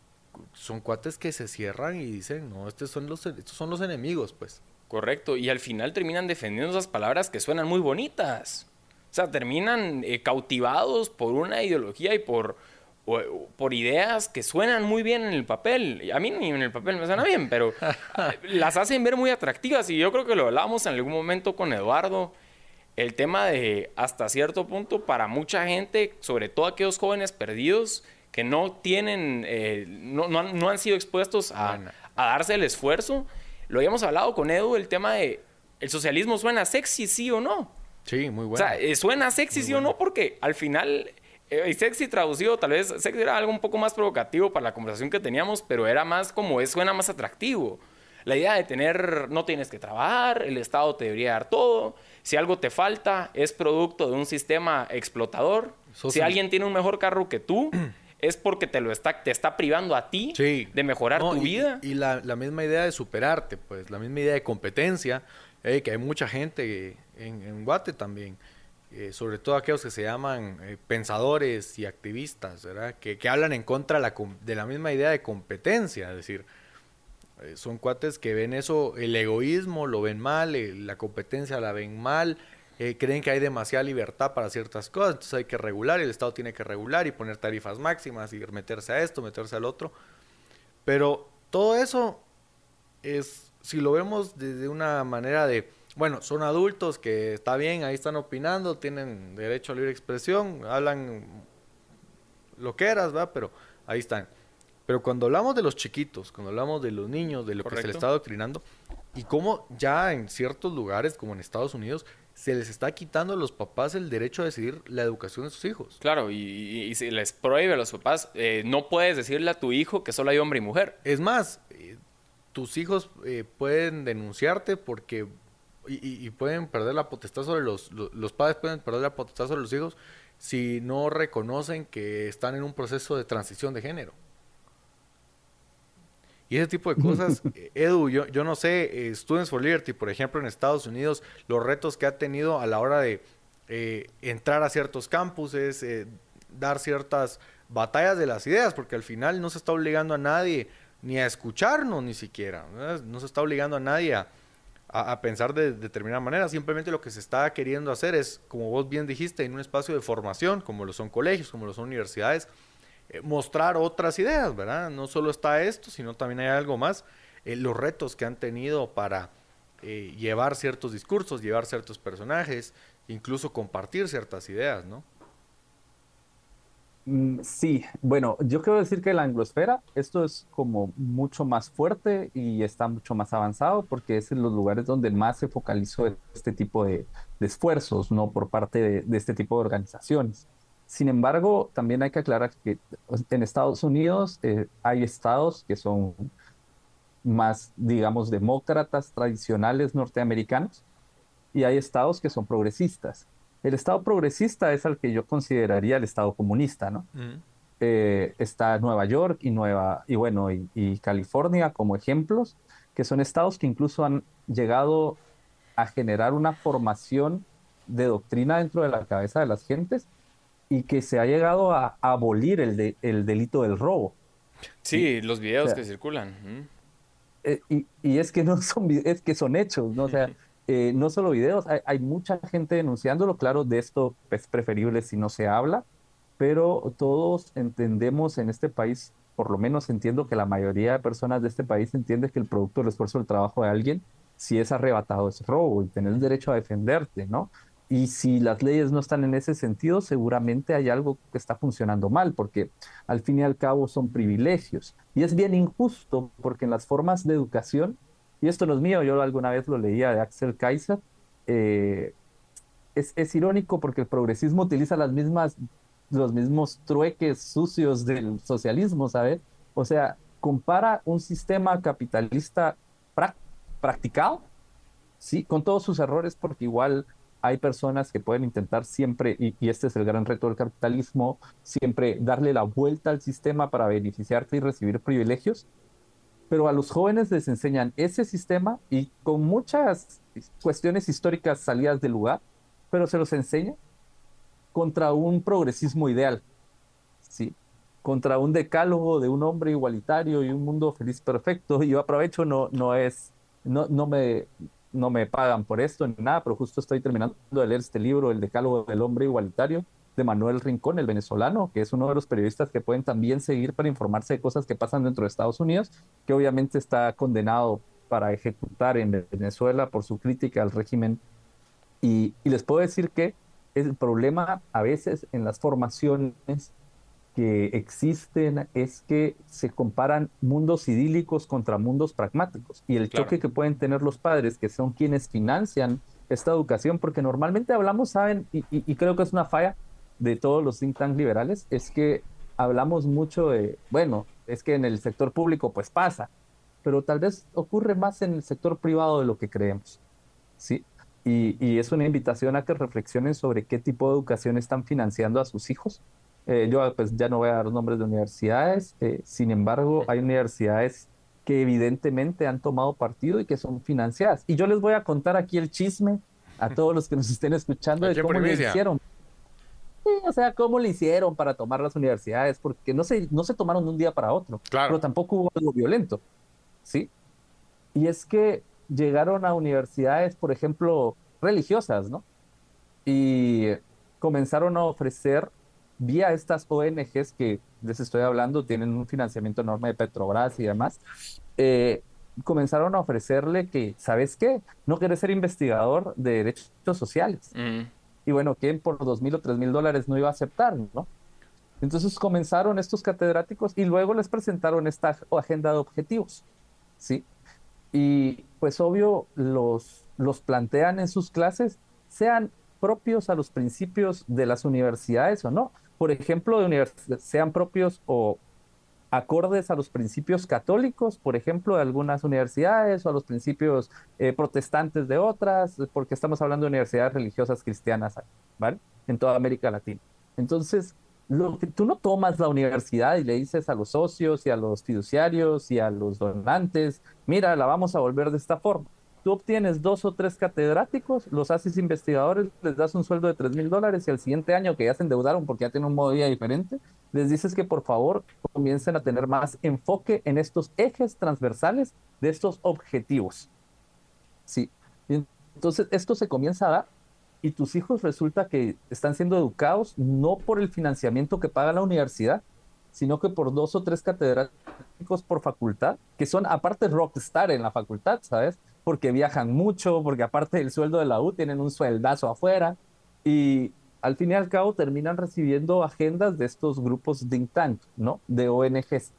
S2: son cuates que se cierran y dicen, no, estos son los, estos son los enemigos, pues.
S3: Correcto, y al final terminan defendiendo esas palabras que suenan muy bonitas. O sea, terminan eh, cautivados por una ideología y por, o, por ideas que suenan muy bien en el papel. A mí ni en el papel me suena bien, pero las hacen ver muy atractivas. Y yo creo que lo hablábamos en algún momento con Eduardo. El tema de, hasta cierto punto, para mucha gente, sobre todo aquellos jóvenes perdidos, que no tienen, eh, no, no, han, no han sido expuestos a, bueno. a darse el esfuerzo. Lo habíamos hablado con Edu, el tema de, ¿el socialismo suena sexy, sí o no?
S2: Sí, muy bueno.
S3: O sea, ¿suena sexy, muy sí bueno. o no? Porque al final, eh, sexy traducido, tal vez sexy era algo un poco más provocativo para la conversación que teníamos, pero era más como, es, suena más atractivo. La idea de tener, no tienes que trabajar, el Estado te debería dar todo. Si algo te falta, es producto de un sistema explotador. Social. Si alguien tiene un mejor carro que tú... es porque te lo está, te está privando a ti sí. de mejorar no, tu
S2: y,
S3: vida.
S2: Y la, la misma idea de superarte, pues, la misma idea de competencia, eh, que hay mucha gente en, en Guate también, eh, sobre todo aquellos que se llaman eh, pensadores y activistas, ¿verdad? Que, que hablan en contra la, de la misma idea de competencia, es decir, eh, son cuates que ven eso, el egoísmo lo ven mal, eh, la competencia la ven mal. Eh, creen que hay demasiada libertad para ciertas cosas, entonces hay que regular, el Estado tiene que regular y poner tarifas máximas y meterse a esto, meterse al otro. Pero todo eso es, si lo vemos desde una manera de bueno, son adultos que está bien, ahí están opinando, tienen derecho a libre expresión, hablan lo que eras, ¿verdad? Pero ahí están. Pero cuando hablamos de los chiquitos, cuando hablamos de los niños, de lo Correcto. que se les está adoctrinando, y cómo ya en ciertos lugares, como en Estados Unidos, se les está quitando a los papás el derecho a decidir la educación de sus hijos.
S3: Claro, y, y, y se les prohíbe a los papás, eh, no puedes decirle a tu hijo que solo hay hombre y mujer.
S2: Es más, eh, tus hijos eh, pueden denunciarte porque, y, y, y pueden perder la potestad sobre los, los, los padres pueden perder la potestad sobre los hijos si no reconocen que están en un proceso de transición de género. Y ese tipo de cosas, Edu, yo, yo no sé, eh, Students for Liberty, por ejemplo, en Estados Unidos, los retos que ha tenido a la hora de eh, entrar a ciertos campuses, eh, dar ciertas batallas de las ideas, porque al final no se está obligando a nadie ni a escucharnos ni siquiera, ¿verdad? No se está obligando a nadie a, a, a pensar de, de determinada manera, simplemente lo que se está queriendo hacer es, como vos bien dijiste, en un espacio de formación, como lo son colegios, como lo son universidades, Eh, mostrar otras ideas, ¿verdad? No solo está esto, sino también hay algo más. Eh, los retos que han tenido para eh, llevar ciertos discursos, llevar ciertos personajes, incluso compartir ciertas ideas, ¿no?
S4: Mm, sí, bueno, yo quiero decir que la anglosfera, esto es como mucho más fuerte y está mucho más avanzado porque es en los lugares donde más se focalizó este tipo de, de esfuerzos, ¿no? Por parte de, de este tipo de organizaciones. Sin embargo, también hay que aclarar que en Estados Unidos eh, hay estados que son más, digamos, demócratas tradicionales norteamericanos y hay estados que son progresistas. El estado progresista es al que yo consideraría el estado comunista, ¿no? Mm. Eh, está Nueva York y, Nueva, y, bueno, y, y California como ejemplos, que son estados que incluso han llegado a generar una formación de doctrina dentro de la cabeza de las gentes y que se ha llegado a, a abolir el, de, el delito del robo.
S3: Sí, los videos o sea, que circulan. Mm.
S4: Eh, y, y es que no son es que son hechos, ¿no? O sea, eh, no solo videos, hay, hay mucha gente denunciándolo, claro, de esto es preferible si no se habla, pero todos entendemos en este país, por lo menos entiendo que la mayoría de personas de este país entiende que el producto del esfuerzo del trabajo de alguien, si es arrebatado, es robo y tener el derecho a defenderte, ¿no? Y si las leyes no están en ese sentido, seguramente hay algo que está funcionando mal, porque al fin y al cabo son privilegios. Y es bien injusto, porque en las formas de educación, y esto no es mío, yo alguna vez lo leía de Axel Kaiser, eh, es, es irónico porque el progresismo utiliza las mismas, los mismos trueques sucios del socialismo, ¿sabes? O sea, compara un sistema capitalista pra- practicado, sí, con todos sus errores, porque igual hay personas que pueden intentar siempre, y, y este es el gran reto del capitalismo, siempre darle la vuelta al sistema para beneficiarte y recibir privilegios, pero a los jóvenes les enseñan ese sistema y con muchas cuestiones históricas salidas del lugar, pero se los enseña contra un progresismo ideal, ¿sí? Contra un decálogo de un hombre igualitario y un mundo feliz perfecto. Y yo aprovecho, no, no es, no, no me... no me pagan por esto ni nada, pero justo estoy terminando de leer este libro, El Decálogo del Hombre Igualitario, de Manuel Rincón, el venezolano, que es uno de los periodistas que pueden también seguir para informarse de cosas que pasan dentro de Estados Unidos, que obviamente está condenado para ejecutar en Venezuela por su crítica al régimen. Y, y les puedo decir que el problema a veces en las formaciones que existen es que se comparan mundos idílicos contra mundos pragmáticos y el claro. choque que pueden tener los padres, que son quienes financian esta educación, porque normalmente hablamos, saben, y, y, y creo que es una falla de todos los think tanks liberales, es que hablamos mucho de, bueno, es que en el sector público pues pasa, pero tal vez ocurre más en el sector privado de lo que creemos, ¿sí? Y, y es una invitación a que reflexionen sobre qué tipo de educación están financiando a sus hijos. Eh, yo pues ya no voy a dar nombres de universidades, eh, sin embargo hay universidades que evidentemente han tomado partido y que son financiadas. Y yo les voy a contar aquí el chisme a todos los que nos estén escuchando de cómo le hicieron. Sí, o sea, cómo le hicieron para tomar las universidades, porque no se, no se tomaron de un día para otro, claro. pero tampoco hubo algo violento, ¿sí? Y es que llegaron a universidades, por ejemplo, religiosas, ¿no? Y comenzaron a ofrecer vía estas O N Ges que les estoy hablando, tienen un financiamiento enorme de Petrobras y demás, eh, comenzaron a ofrecerle que, ¿sabes qué? No quieres ser investigador de derechos sociales.
S3: Mm.
S4: Y bueno, ¿quién por dos mil o tres mil dólares no iba a aceptar, ¿no? Entonces comenzaron estos catedráticos y luego les presentaron esta agenda de objetivos, ¿sí? Y pues obvio los, los plantean en sus clases, sean propios a los principios de las universidades o no. Por ejemplo, de univers- sean propios o acordes a los principios católicos, por ejemplo, de algunas universidades, o a los principios eh, protestantes de otras, porque estamos hablando de universidades religiosas cristianas, ¿vale? En toda América Latina. Entonces, lo que, tú no tomas la universidad y le dices a los socios y a los fiduciarios y a los donantes, mira, la vamos a volver de esta forma. Tú obtienes dos o tres catedráticos, los haces investigadores, les das un sueldo de tres mil dólares y al siguiente año que ya se endeudaron porque ya tienen un modo de vida diferente, les dices que por favor comiencen a tener más enfoque en estos ejes transversales de estos objetivos. Sí. Y entonces esto se comienza a dar y tus hijos resulta que están siendo educados no por el financiamiento que paga la universidad, sino que por dos o tres catedráticos por facultad, que son aparte rockstar en la facultad, ¿sabes? Porque viajan mucho, porque aparte del sueldo de la U tienen un sueldazo afuera y al fin y al cabo terminan recibiendo agendas de estos grupos think tank, ¿no? De O N Ges.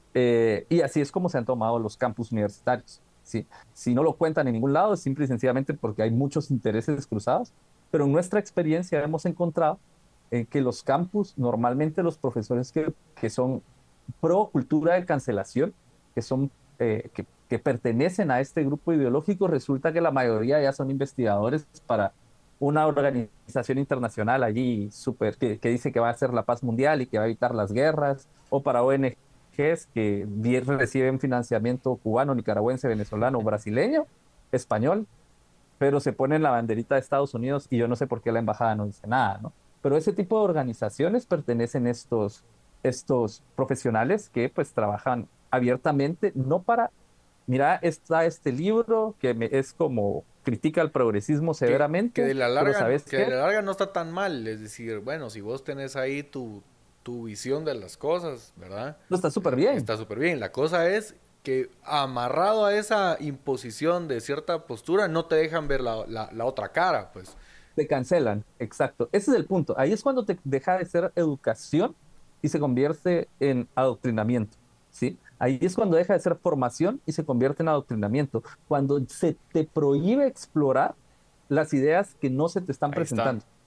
S4: Eh, y así es como se han tomado los campus universitarios, ¿sí? Si no lo cuentan en ningún lado es simple y sencillamente porque hay muchos intereses cruzados, pero en nuestra experiencia hemos encontrado eh, que los campus, normalmente los profesores que, que son pro cultura de cancelación, que son eh, que, que pertenecen a este grupo ideológico, resulta que la mayoría ya son investigadores para una organización internacional allí super, que, que dice que va a hacer la paz mundial y que va a evitar las guerras, o para O N Ges que reciben financiamiento cubano, nicaragüense, venezolano, brasileño, español, pero se ponen la banderita de Estados Unidos y yo no sé por qué la embajada no dice nada, ¿no? Pero ese tipo de organizaciones pertenecen estos, estos profesionales que pues trabajan abiertamente, no para, mira, está este libro que me, es como critica el progresismo severamente,
S2: que, que de la larga,
S4: pero ¿sabes
S2: que
S4: qué?
S2: de la larga no está tan mal, es decir, bueno, si vos tenés ahí tu, tu visión de las cosas, ¿verdad?
S4: No, está súper bien.
S2: Está súper bien. La cosa es que amarrado a esa imposición de cierta postura no te dejan ver la, la, la otra cara, pues.
S4: Te cancelan, exacto. Ese es el punto. Ahí es cuando te deja de ser educación y se convierte en adoctrinamiento, ¿sí? Ahí es cuando deja de ser formación y se convierte en adoctrinamiento. Cuando se te prohíbe explorar las ideas que no se te están
S3: Ahí
S4: presentando.
S3: está.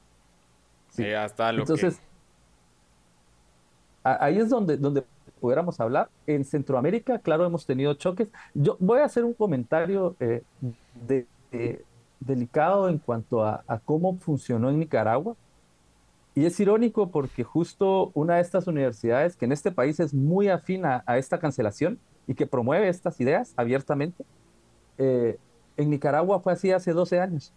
S4: Sí.
S3: Ya está lo
S4: Entonces,
S3: que...
S4: ahí es donde, donde pudiéramos hablar. En Centroamérica, claro, hemos tenido choques. Yo voy a hacer un comentario eh, de, de, delicado en cuanto a, a cómo funcionó en Nicaragua. Y es irónico porque justo una de estas universidades, que en este país es muy afina a esta cancelación y que promueve estas ideas abiertamente, eh, en Nicaragua fue así hace doce años.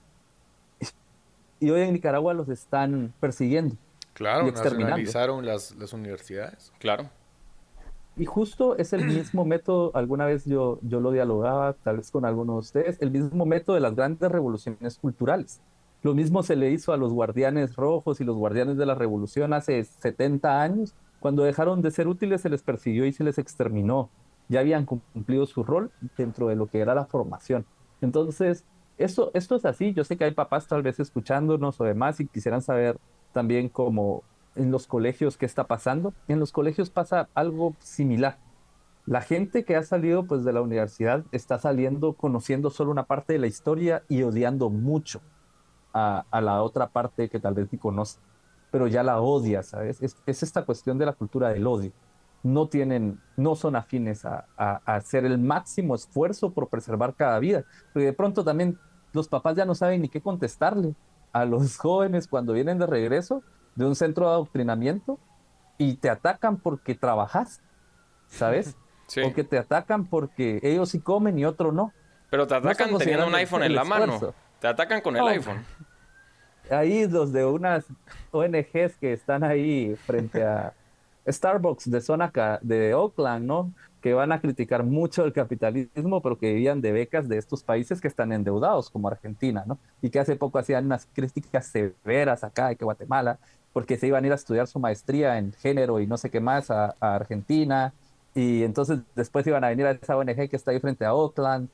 S4: Y hoy en Nicaragua los están persiguiendo
S2: Claro,
S4: y exterminando.
S2: nacionalizaron las, las universidades.
S3: Claro.
S4: Y justo es el mismo método, alguna vez yo, yo lo dialogaba, tal vez con algunos de ustedes, el mismo método de las grandes revoluciones culturales. Lo mismo se le hizo a los guardianes rojos y los guardianes de la revolución hace setenta años. Cuando dejaron de ser útiles se les persiguió y se les exterminó. Ya habían cumplido su rol dentro de lo que era la formación. Entonces, esto, esto es así. Yo sé que hay papás tal vez escuchándonos o demás y quisieran saber también cómo en los colegios qué está pasando. En los colegios pasa algo similar. La gente que ha salido pues de la universidad está saliendo conociendo solo una parte de la historia y odiando mucho a, a la otra parte que tal vez ni conoce, pero ya la odia, ¿sabes? Es, es esta cuestión de la cultura del odio. No tienen, no son afines a, a, a hacer el máximo esfuerzo por preservar cada vida, porque de pronto también los papás ya no saben ni qué contestarle a los jóvenes cuando vienen de regreso de un centro de adoctrinamiento y te atacan porque trabajas, ¿sabes?
S3: Sí.
S4: O que te atacan porque ellos sí comen y otro no.
S3: Pero te
S4: No
S3: atacan
S4: están
S3: teniendo un
S4: considerando
S3: iPhone en
S4: el
S3: la mano.
S4: esfuerzo.
S3: Te atacan con el
S4: No.
S3: iPhone.
S4: Ahí los de unas O N Ges que están ahí frente a Starbucks de zona ca- de Oakland, ¿no? Que van a criticar mucho el capitalismo, pero que vivían de becas de estos países que están endeudados, como Argentina, ¿no? Y que hace poco hacían unas críticas severas acá de que Guatemala, porque se iban a ir a estudiar su maestría en género y no sé qué más a, a Argentina, Y entonces después iban a venir a esa O N G que está ahí frente a Oakland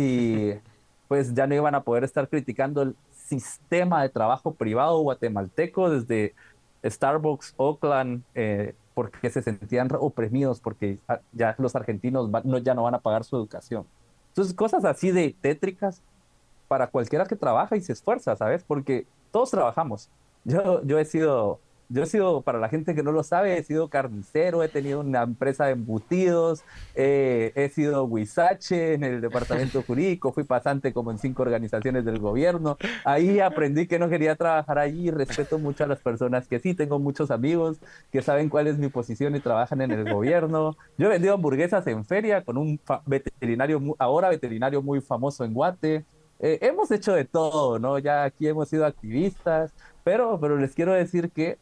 S4: y pues ya no iban a poder estar criticando el sistema de trabajo privado guatemalteco desde Starbucks, Oakland, eh, porque se sentían oprimidos, porque ah, ya los argentinos va- no, ya no van a pagar su educación. Entonces, cosas así de tétricas para cualquiera que trabaja y se esfuerza, ¿sabes? Porque todos trabajamos. Yo, yo he sido, yo he sido, para la gente que no lo sabe, he sido carnicero, he tenido una empresa de embutidos, eh, he sido huizache en el departamento jurídico, fui pasante como en cinco organizaciones del gobierno. Ahí aprendí que no quería trabajar allí, respeto mucho a las personas que sí, tengo muchos amigos que saben cuál es mi posición y trabajan en el gobierno. Yo he vendido hamburguesas en feria con un fa- veterinario, mu- ahora veterinario muy famoso en Guate. Eh, hemos hecho de todo, ¿no? Ya aquí hemos sido activistas, pero, pero les quiero decir que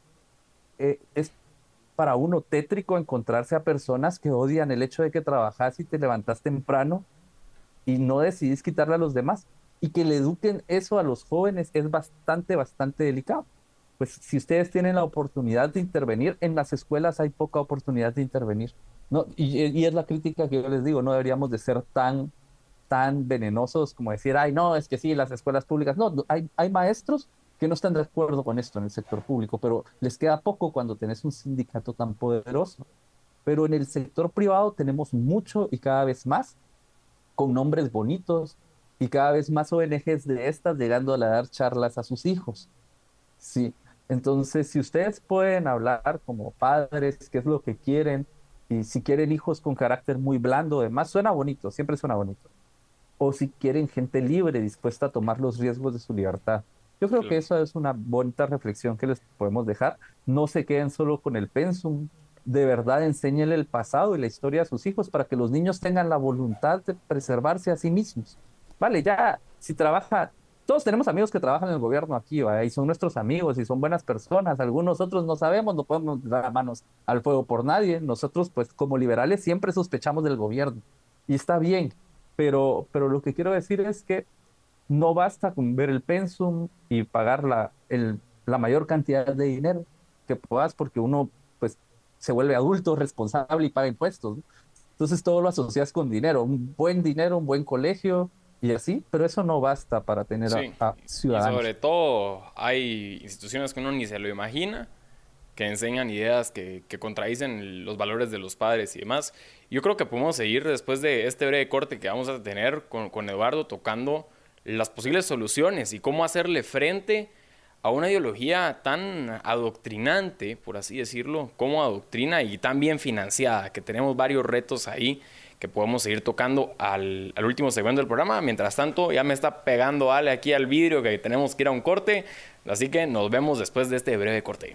S4: eh, es para uno tétrico encontrarse a personas que odian el hecho de que trabajas y te levantas temprano y no decidís quitarle a los demás. Y que le eduquen eso a los jóvenes es bastante, bastante delicado. Pues si ustedes tienen la oportunidad de intervenir, en las escuelas hay poca oportunidad de intervenir. No, y, y es la crítica que yo les digo, no deberíamos de ser tan tan venenosos como decir, ay, no, es que sí, las escuelas públicas. No, no, hay, hay maestros que no están de acuerdo con esto en el sector público, pero les queda poco cuando tenés un sindicato tan poderoso. Pero en el sector privado tenemos mucho y cada vez más, con nombres bonitos, y cada vez más O N Ges de estas llegando a dar charlas a sus hijos. Sí, entonces si ustedes pueden hablar como padres, qué es lo que quieren, y si quieren hijos con carácter muy blando, además suena bonito, siempre suena bonito o si quieren gente libre, dispuesta a tomar los riesgos de su libertad. Yo creo que
S3: Claro.
S4: eso es una bonita reflexión que les podemos dejar. No se queden solo con el pensum. De verdad, enséñenle el pasado y la historia a sus hijos para que los niños tengan la voluntad de preservarse a sí mismos. Vale, ya, si trabaja, todos tenemos amigos que trabajan en el gobierno aquí, ¿va? Y son nuestros amigos y son buenas personas. Algunos otros no sabemos, no podemos dar manos al fuego por nadie. Nosotros, pues, como liberales, siempre sospechamos del gobierno. Y está bien, pero, pero lo que quiero decir es que no basta con ver el pensum y pagar la, el, la mayor cantidad de dinero que puedas porque uno pues se vuelve adulto, responsable y paga impuestos, ¿no? Entonces todo lo asocias con dinero, un buen dinero, un buen colegio y así, pero eso no basta para tener a,
S3: Sí,
S4: a
S3: y
S4: ciudadanos.
S3: sobre todo hay instituciones que uno ni se lo imagina, que enseñan ideas que, que contradicen los valores de los padres y demás. Yo creo que podemos seguir después de este breve corte que vamos a tener con, con Eduardo tocando las posibles soluciones y cómo hacerle frente a una ideología tan adoctrinante, por así decirlo, como adoctrina y tan bien financiada, que tenemos varios retos ahí que podemos seguir tocando al, al último segmento del programa. Mientras tanto, ya me está pegando Ale aquí al vidrio que tenemos que ir a un corte, así que nos vemos después de este breve corte.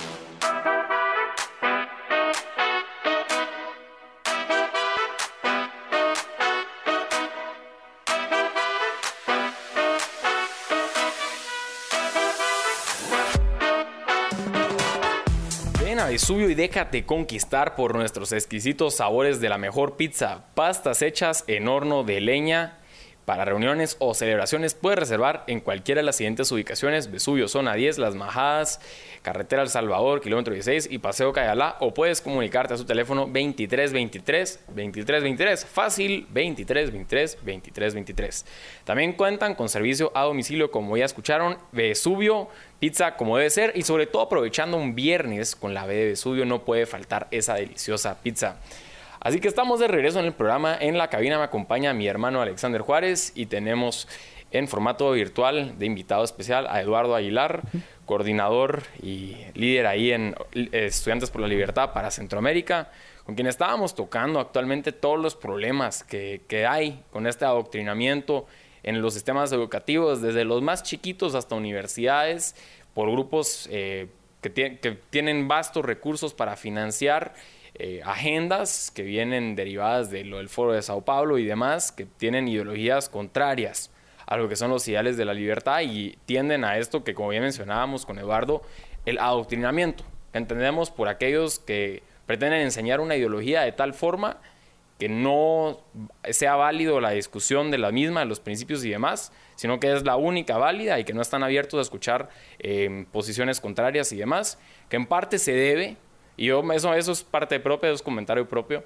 S3: Ven a Vesubio y déjate conquistar por nuestros exquisitos sabores de la mejor pizza, pastas hechas en horno de leña. Para reuniones o celebraciones puedes reservar en cualquiera de las siguientes ubicaciones: Vesubio Zona diez, Las Majadas, Carretera El Salvador, kilómetro dieciséis y Paseo Cayalá, o puedes comunicarte a su teléfono veintitrés veintitrés veintitrés veintitrés, fácil veintitrés veintitrés veintitrés veintitrés. También cuentan con servicio a domicilio, como ya escucharon. Vesubio, pizza como debe ser, y sobre todo aprovechando un viernes con la B de Vesubio no puede faltar esa deliciosa pizza. Así que estamos de regreso en el programa. En la cabina me acompaña mi hermano Alexander Juárez y tenemos en formato virtual de invitado especial a Eduardo Aguilar, coordinador y líder ahí en Estudiantes por la Libertad para Centroamérica, con quien estábamos tocando actualmente todos los problemas que, que hay con este adoctrinamiento en los sistemas educativos, desde los más chiquitos hasta universidades, por grupos eh, que, tie- que tienen vastos recursos para financiar Eh, agendas que vienen derivadas de lo del Foro de Sao Paulo y demás, que tienen ideologías contrarias a lo que son los ideales de la libertad y tienden a esto que, como ya mencionábamos con Eduardo, el adoctrinamiento, que entendemos por aquellos que pretenden enseñar una ideología de tal forma que no sea válido la discusión de la misma, de los principios y demás, sino que es la única válida y que no están abiertos a escuchar eh, posiciones contrarias y demás, que en parte se debe. Y yo, eso, eso es parte propia, eso es comentario propio,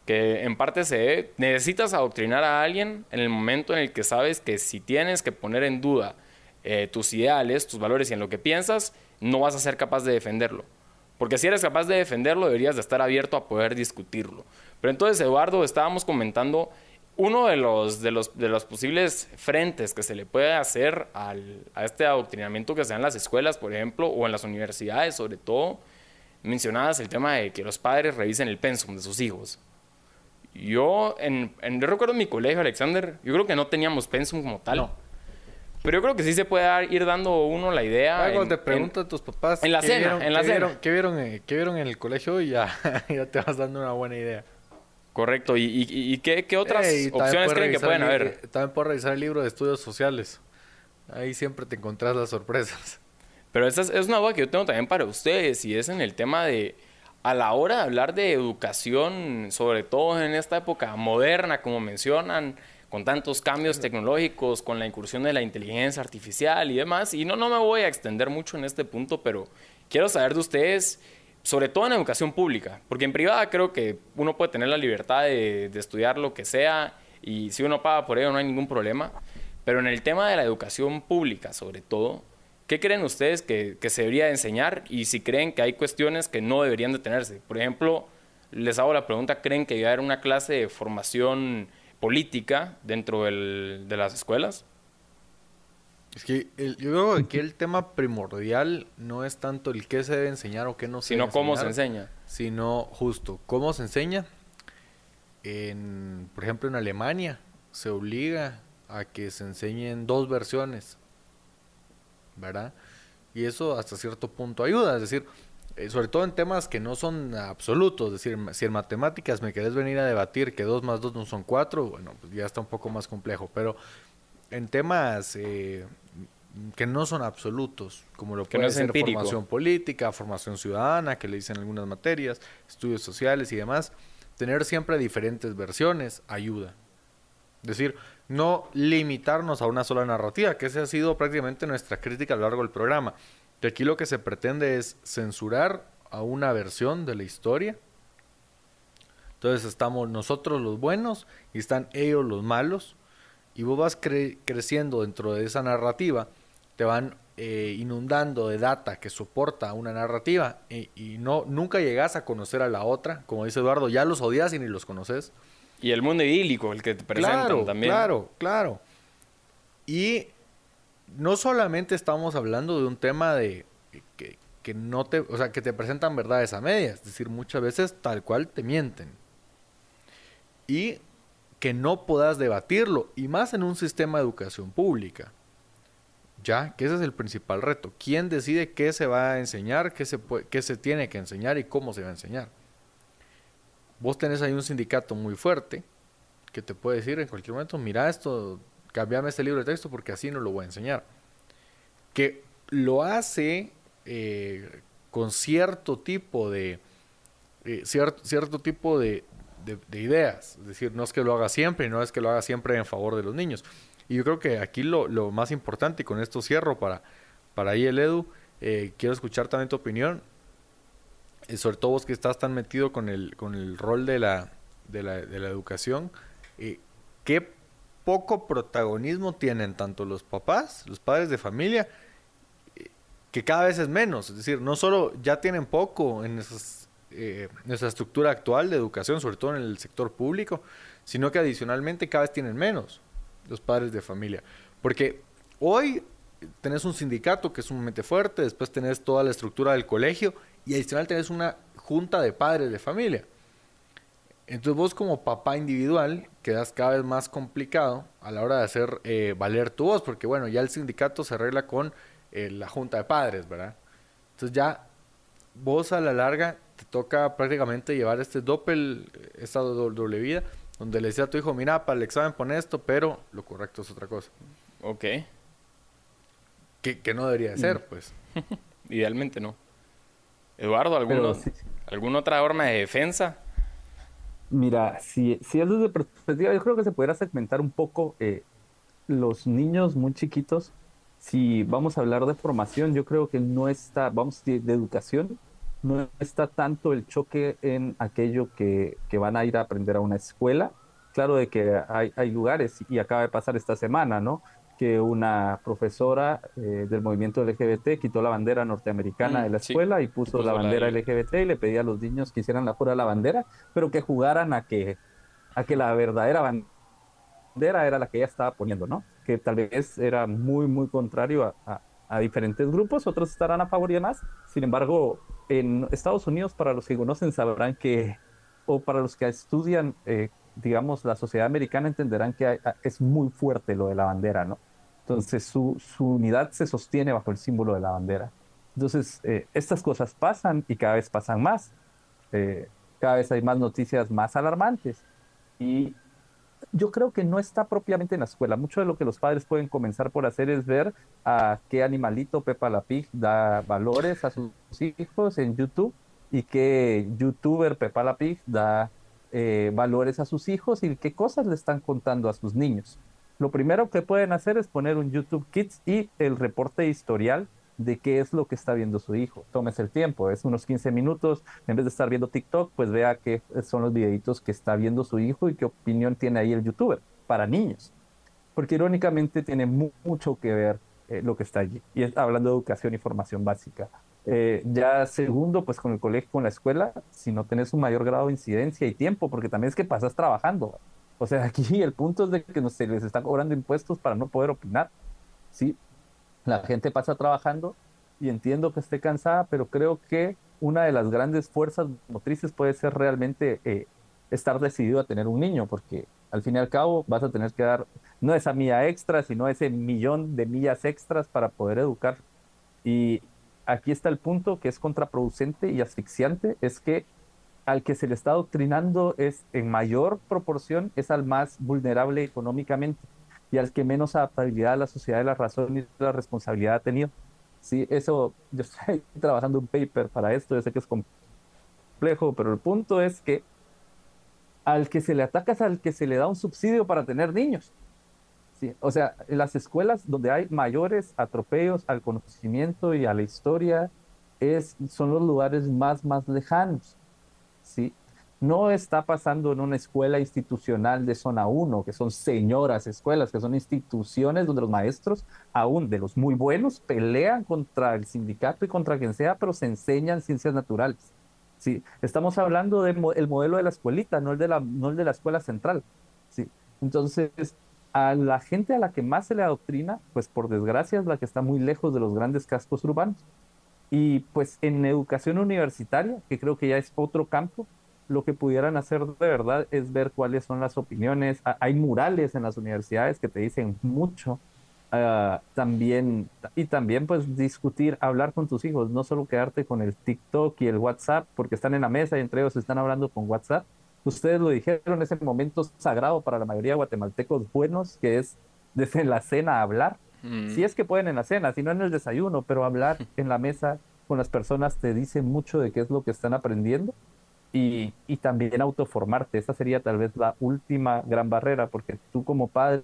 S3: que en parte se debe, necesitas adoctrinar a alguien en el momento en el que sabes que si tienes que poner en duda eh, tus ideales, tus valores y en lo que piensas, no vas a ser capaz de defenderlo. Porque si eres capaz de defenderlo, deberías de estar abierto a poder discutirlo. Pero entonces, Eduardo, estábamos comentando uno de los, de los, de los posibles frentes que se le puede hacer al, a este adoctrinamiento que se da en las escuelas, por ejemplo, o en las universidades, sobre todo. Mencionabas el tema de que los padres revisen el pensum de sus hijos. Yo, en, en, yo recuerdo en mi colegio, Alexander, yo creo que no teníamos pensum como tal. No. Pero yo creo que sí se puede dar, ir dando uno la idea.
S2: Luego
S3: en,
S2: te preguntan a tus papás.
S3: En la cena,
S2: vieron,
S3: en la
S2: ¿qué
S3: cena.
S2: Vieron, ¿qué, vieron, eh, ¿Qué vieron en el colegio? Y ya, ya te vas dando una buena idea.
S3: Correcto. ¿Y, y, y qué, qué otras Ey, opciones creen que pueden haber?
S2: Eh, también puedes revisar el libro de estudios sociales. Ahí siempre te encontrás las sorpresas.
S3: Pero esa es, es una duda que yo tengo también para ustedes. Y es en el tema de... A la hora de hablar de educación, sobre todo en esta época moderna, como mencionan, con tantos cambios tecnológicos, con la incursión de la inteligencia artificial y demás, y no, no me voy a extender mucho en este punto, pero quiero saber de ustedes, sobre todo en educación pública, porque en privada creo que uno puede tener la libertad de, de estudiar lo que sea, y si uno paga por ello no hay ningún problema, pero en el tema de la educación pública, sobre todo, ¿qué creen ustedes que, que se debería enseñar y si creen que hay cuestiones que no deberían de tenerse? Por ejemplo, les hago la pregunta, ¿creen que debe haber una clase de formación política dentro del, de las escuelas?
S2: Es que el, yo creo que aquí el tema primordial no es tanto el qué se debe enseñar o qué no se
S3: sino
S2: debe enseñar.
S3: Sino cómo se enseña.
S2: Sino justo, cómo se enseña. En, por ejemplo, en Alemania se obliga a que se enseñen dos versiones, ¿verdad? Y eso hasta cierto punto ayuda, es decir, eh, sobre todo en temas que no son absolutos, es decir, si en matemáticas me querés venir a debatir que dos más dos no son cuatro, bueno, pues ya está un poco más complejo, pero en temas eh, que no son absolutos, como lo puede ser formación política, formación ciudadana, que le dicen algunas materias, estudios sociales y demás, tener siempre diferentes versiones ayuda. Es decir, no limitarnos a una sola narrativa, que esa ha sido prácticamente nuestra crítica a lo largo del programa. Que aquí lo que se pretende es censurar a una versión de la historia. Entonces estamos nosotros los buenos y están ellos los malos. Y vos vas cre- creciendo dentro de esa narrativa, te van eh, inundando de data que soporta una narrativa y, y no nunca llegas a conocer a la otra. Como dice Eduardo, ya los odias y ni los conoces.
S3: Y el mundo idílico, el que te presentan
S2: claro,
S3: también.
S2: Claro, claro. Y no solamente estamos hablando de un tema de que, que no te, o sea, que te presentan verdades a medias, es decir, muchas veces tal cual te mienten. Y que no puedas debatirlo, y más en un sistema de educación pública. Ya, que ese es el principal reto. ¿Quién decide qué se va a enseñar, qué se puede, qué se tiene que enseñar y cómo se va a enseñar? Vos tenés ahí un sindicato muy fuerte que te puede decir en cualquier momento, mira esto, cambiame este libro de texto porque así no lo voy a enseñar. Que lo hace eh, con cierto tipo de eh, cierto, cierto tipo de, de, de ideas. Es decir, no es que lo haga siempre y no es que lo haga siempre en favor de los niños. Y yo creo que aquí lo, lo más importante, y con esto cierro para, para ahí el Edu, eh, quiero escuchar también tu opinión. Sobre todo vos que estás tan metido con el, con el rol de la, de la, de la educación, eh, ¿qué poco protagonismo tienen tanto los papás, los padres de familia, eh, que cada vez es menos? Es decir, no solo ya tienen poco en esas, eh, en esa estructura actual de educación, sobre todo en el sector público, sino que adicionalmente cada vez tienen menos los padres de familia. Porque hoy tenés un sindicato que es sumamente fuerte, después tenés toda la estructura del colegio, y adicional tenés una junta de padres de familia. Entonces vos como papá individual quedas cada vez más complicado a la hora de hacer eh, valer tu voz, porque bueno, ya el sindicato se arregla con eh, la junta de padres, ¿verdad? Entonces ya vos a la larga te toca prácticamente llevar este doble, esta doble vida, donde le decía a tu hijo, mira, para el examen pon esto, pero lo correcto es otra cosa.
S3: Ok.
S2: Que, que no debería de ser, pues.
S3: Idealmente no. Eduardo, ¿alguno, sí. ¿alguna otra forma de defensa?
S4: Mira, si, si es desde perspectiva, yo creo que se pudiera segmentar un poco eh, los niños muy chiquitos. Si vamos a hablar de formación, yo creo que no está, vamos de, de educación, no está tanto el choque en aquello que, que van a ir a aprender a una escuela. Claro de que hay, hay lugares, y acaba de pasar esta semana, ¿no? Que una profesora eh, del movimiento L G B T quitó la bandera norteamericana
S3: Mm,
S4: de la
S3: sí.
S4: escuela y puso,
S3: Puso
S4: la
S3: la
S4: bandera
S3: del-
S4: L G B T y le pedía a los niños que hicieran la jura de la bandera, pero que jugaran a que, a que la verdadera bandera era la que ella estaba poniendo, ¿no? Que tal vez era muy, muy contrario a, a- a diferentes grupos, otros estarán a favor y demás. Sin embargo, en Estados Unidos, para los que conocen, sabrán que, o para los que estudian, eh, digamos, la sociedad americana, entenderán que hay- es muy fuerte lo de la bandera, ¿no? Entonces, su, su unidad se sostiene bajo el símbolo de la bandera. Entonces, eh, estas cosas pasan y cada vez pasan más. Eh, cada vez hay más noticias más alarmantes. Y yo creo que no está propiamente en la escuela. Mucho de lo que los padres pueden comenzar por hacer es ver a qué animalito Peppa la Pig da valores a sus hijos en YouTube y qué youtuber Peppa la Pig da eh, valores a sus hijos y qué cosas le están contando a sus niños. Lo primero que pueden hacer es poner un YouTube Kids y el reporte historial de qué es lo que está viendo su hijo. Tómese el tiempo, es unos quince minutos. En vez de estar viendo TikTok, pues vea qué son los videitos que está viendo su hijo y qué opinión tiene ahí el youtuber para niños. Porque irónicamente tiene mu mucho que ver eh, lo que está allí. Y es, hablando de educación y formación básica. Eh, ya segundo, pues con el colegio, con la escuela, si no tenés un mayor grado de incidencia y tiempo, porque también es que pasas trabajando. O sea, aquí el punto es de que no se les está cobrando impuestos para no poder opinar. Sí, la gente pasa trabajando y entiendo que esté cansada, pero creo que una de las grandes fuerzas motrices puede ser realmente eh, estar decidido a tener un niño, porque al fin y al cabo vas a tener que dar no esa milla extra, sino ese millón de millas extras para poder educar. Y aquí está el punto que es contraproducente y asfixiante, es que al que se le está adoctrinando es en mayor proporción es al más vulnerable económicamente y al que menos adaptabilidad a la sociedad de la razón y la responsabilidad ha tenido. Sí, eso, yo estoy trabajando un paper para esto, yo sé que es complejo, pero el punto es que al que se le ataca es al que se le da un subsidio para tener niños. Sí, o sea, en las escuelas donde hay mayores atropellos al conocimiento y a la historia es, son los lugares más, más lejanos. ¿Sí? No está pasando en una escuela institucional de zona uno, que son señoras escuelas, que son instituciones donde los maestros, aún de los muy buenos, pelean contra el sindicato y contra quien sea, pero se enseñan ciencias naturales. ¿Sí? Estamos hablando del mo el modelo de la escuelita, no el de la, no el de la escuela central. ¿Sí? Entonces, a la gente a la que más se le adoctrina, pues por desgracia es la que está muy lejos de los grandes cascos urbanos. Y pues en educación universitaria, que creo que ya es otro campo, lo que pudieran hacer de verdad es ver cuáles son las opiniones. Ah, hay murales en las universidades que te dicen mucho. Ah, también, y también pues discutir, hablar con tus hijos, no solo quedarte con el TikTok y el WhatsApp, porque están en la mesa y entre ellos están hablando con WhatsApp. Ustedes lo dijeron, ese momento sagrado para la mayoría de guatemaltecos buenos, que es desde la cena hablar. Si es que pueden en la cena, si no en el desayuno, pero hablar en la mesa con las personas te dice mucho de qué es lo que están aprendiendo y, y también autoformarte. Esa sería tal vez la última gran barrera, porque tú como padre...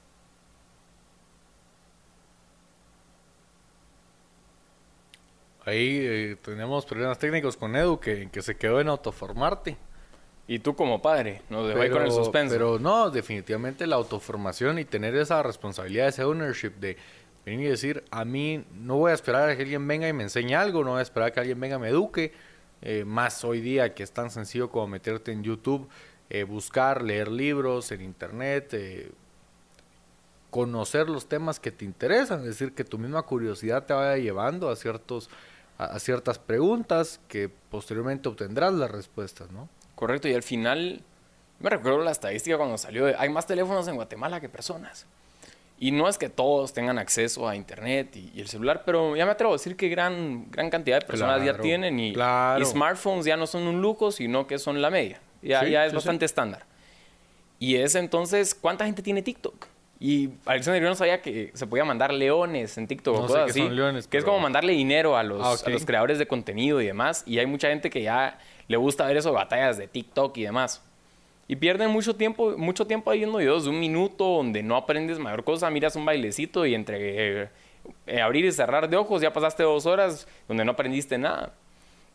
S2: Ahí eh, tenemos problemas técnicos con Edu, que, que se quedó en autoformarte.
S3: Y tú como padre, nos dejó ahí con el
S2: Pero,
S3: suspenso.
S2: pero no, definitivamente la autoformación y tener esa responsabilidad, ese ownership de venir y decir, a mí no voy a esperar a que alguien venga y me enseñe algo, no voy a esperar a que alguien venga y me eduque, eh, más hoy día que es tan sencillo como meterte en YouTube, eh, buscar, leer libros en internet, eh, conocer los temas que te interesan, es decir, que tu misma curiosidad te vaya llevando a ciertos a, a ciertas preguntas que posteriormente obtendrás las respuestas, ¿no?
S3: Correcto, y al final, me recuerdo la estadística cuando salió de, hay más teléfonos en Guatemala que personas. Y no es que todos tengan acceso a internet y, y el celular, pero ya me atrevo a decir que gran, gran cantidad de personas
S2: Claro,
S3: ya tienen y,
S2: claro.
S3: y smartphones ya no son un lujo, sino que son la media. Ya,
S2: Sí,
S3: ya es
S2: sí,
S3: bastante
S2: sí.
S3: estándar. Y es entonces, ¿cuánta gente tiene TikTok? Y Alexander, yo no sabía que se podía mandar leones en TikTok
S2: No
S3: o
S2: sé
S3: cosas
S2: qué
S3: así.
S2: son leones,
S3: que es
S2: pero-
S3: como mandarle dinero a los,
S2: Ah, ok.
S3: a los creadores de contenido y demás. Y hay mucha gente que ya le gusta ver eso de batallas de TikTok y demás. Y pierden mucho tiempo, mucho tiempo ahí viendo videos de un minuto donde no aprendes mayor cosa. Miras un bailecito y entre eh, eh, abrir y cerrar de ojos ya pasaste dos horas donde no aprendiste nada.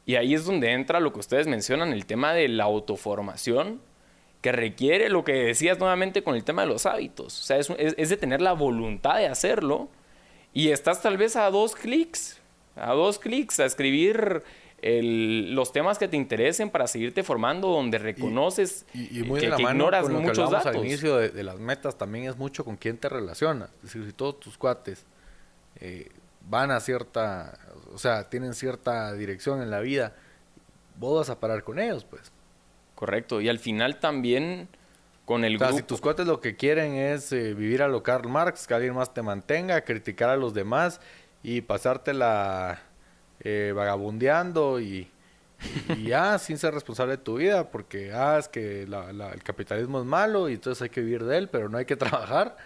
S3: Y ahí es donde entra lo que ustedes mencionan, el tema de la autoformación, que requiere lo que decías nuevamente con el tema de los hábitos. O sea, es, es, es de tener la voluntad de hacerlo, y estás tal vez a dos clics, a dos clics, a escribir el, los temas que te interesen para seguirte formando, donde reconoces
S2: y, y, y muy
S3: que,
S2: de la
S3: que
S2: mano
S3: ignoras
S2: con lo que
S3: muchos
S2: hablamos
S3: datos.
S2: Al inicio de, de las metas también es mucho con quién te relacionas. Es decir, si todos tus cuates eh, van a cierta, o sea, tienen cierta dirección en la vida, vos vas a parar con ellos, pues.
S3: Correcto, y al final también con el
S2: o sea,
S3: grupo.
S2: Si tus cuates lo que quieren es eh, vivir a lo Karl Marx, que alguien más te mantenga, criticar a los demás y pasártela eh, vagabundeando y, y ya sin ser responsable de tu vida, porque ah, es que la, la, el capitalismo es malo y entonces hay que vivir de él, pero no hay que trabajar.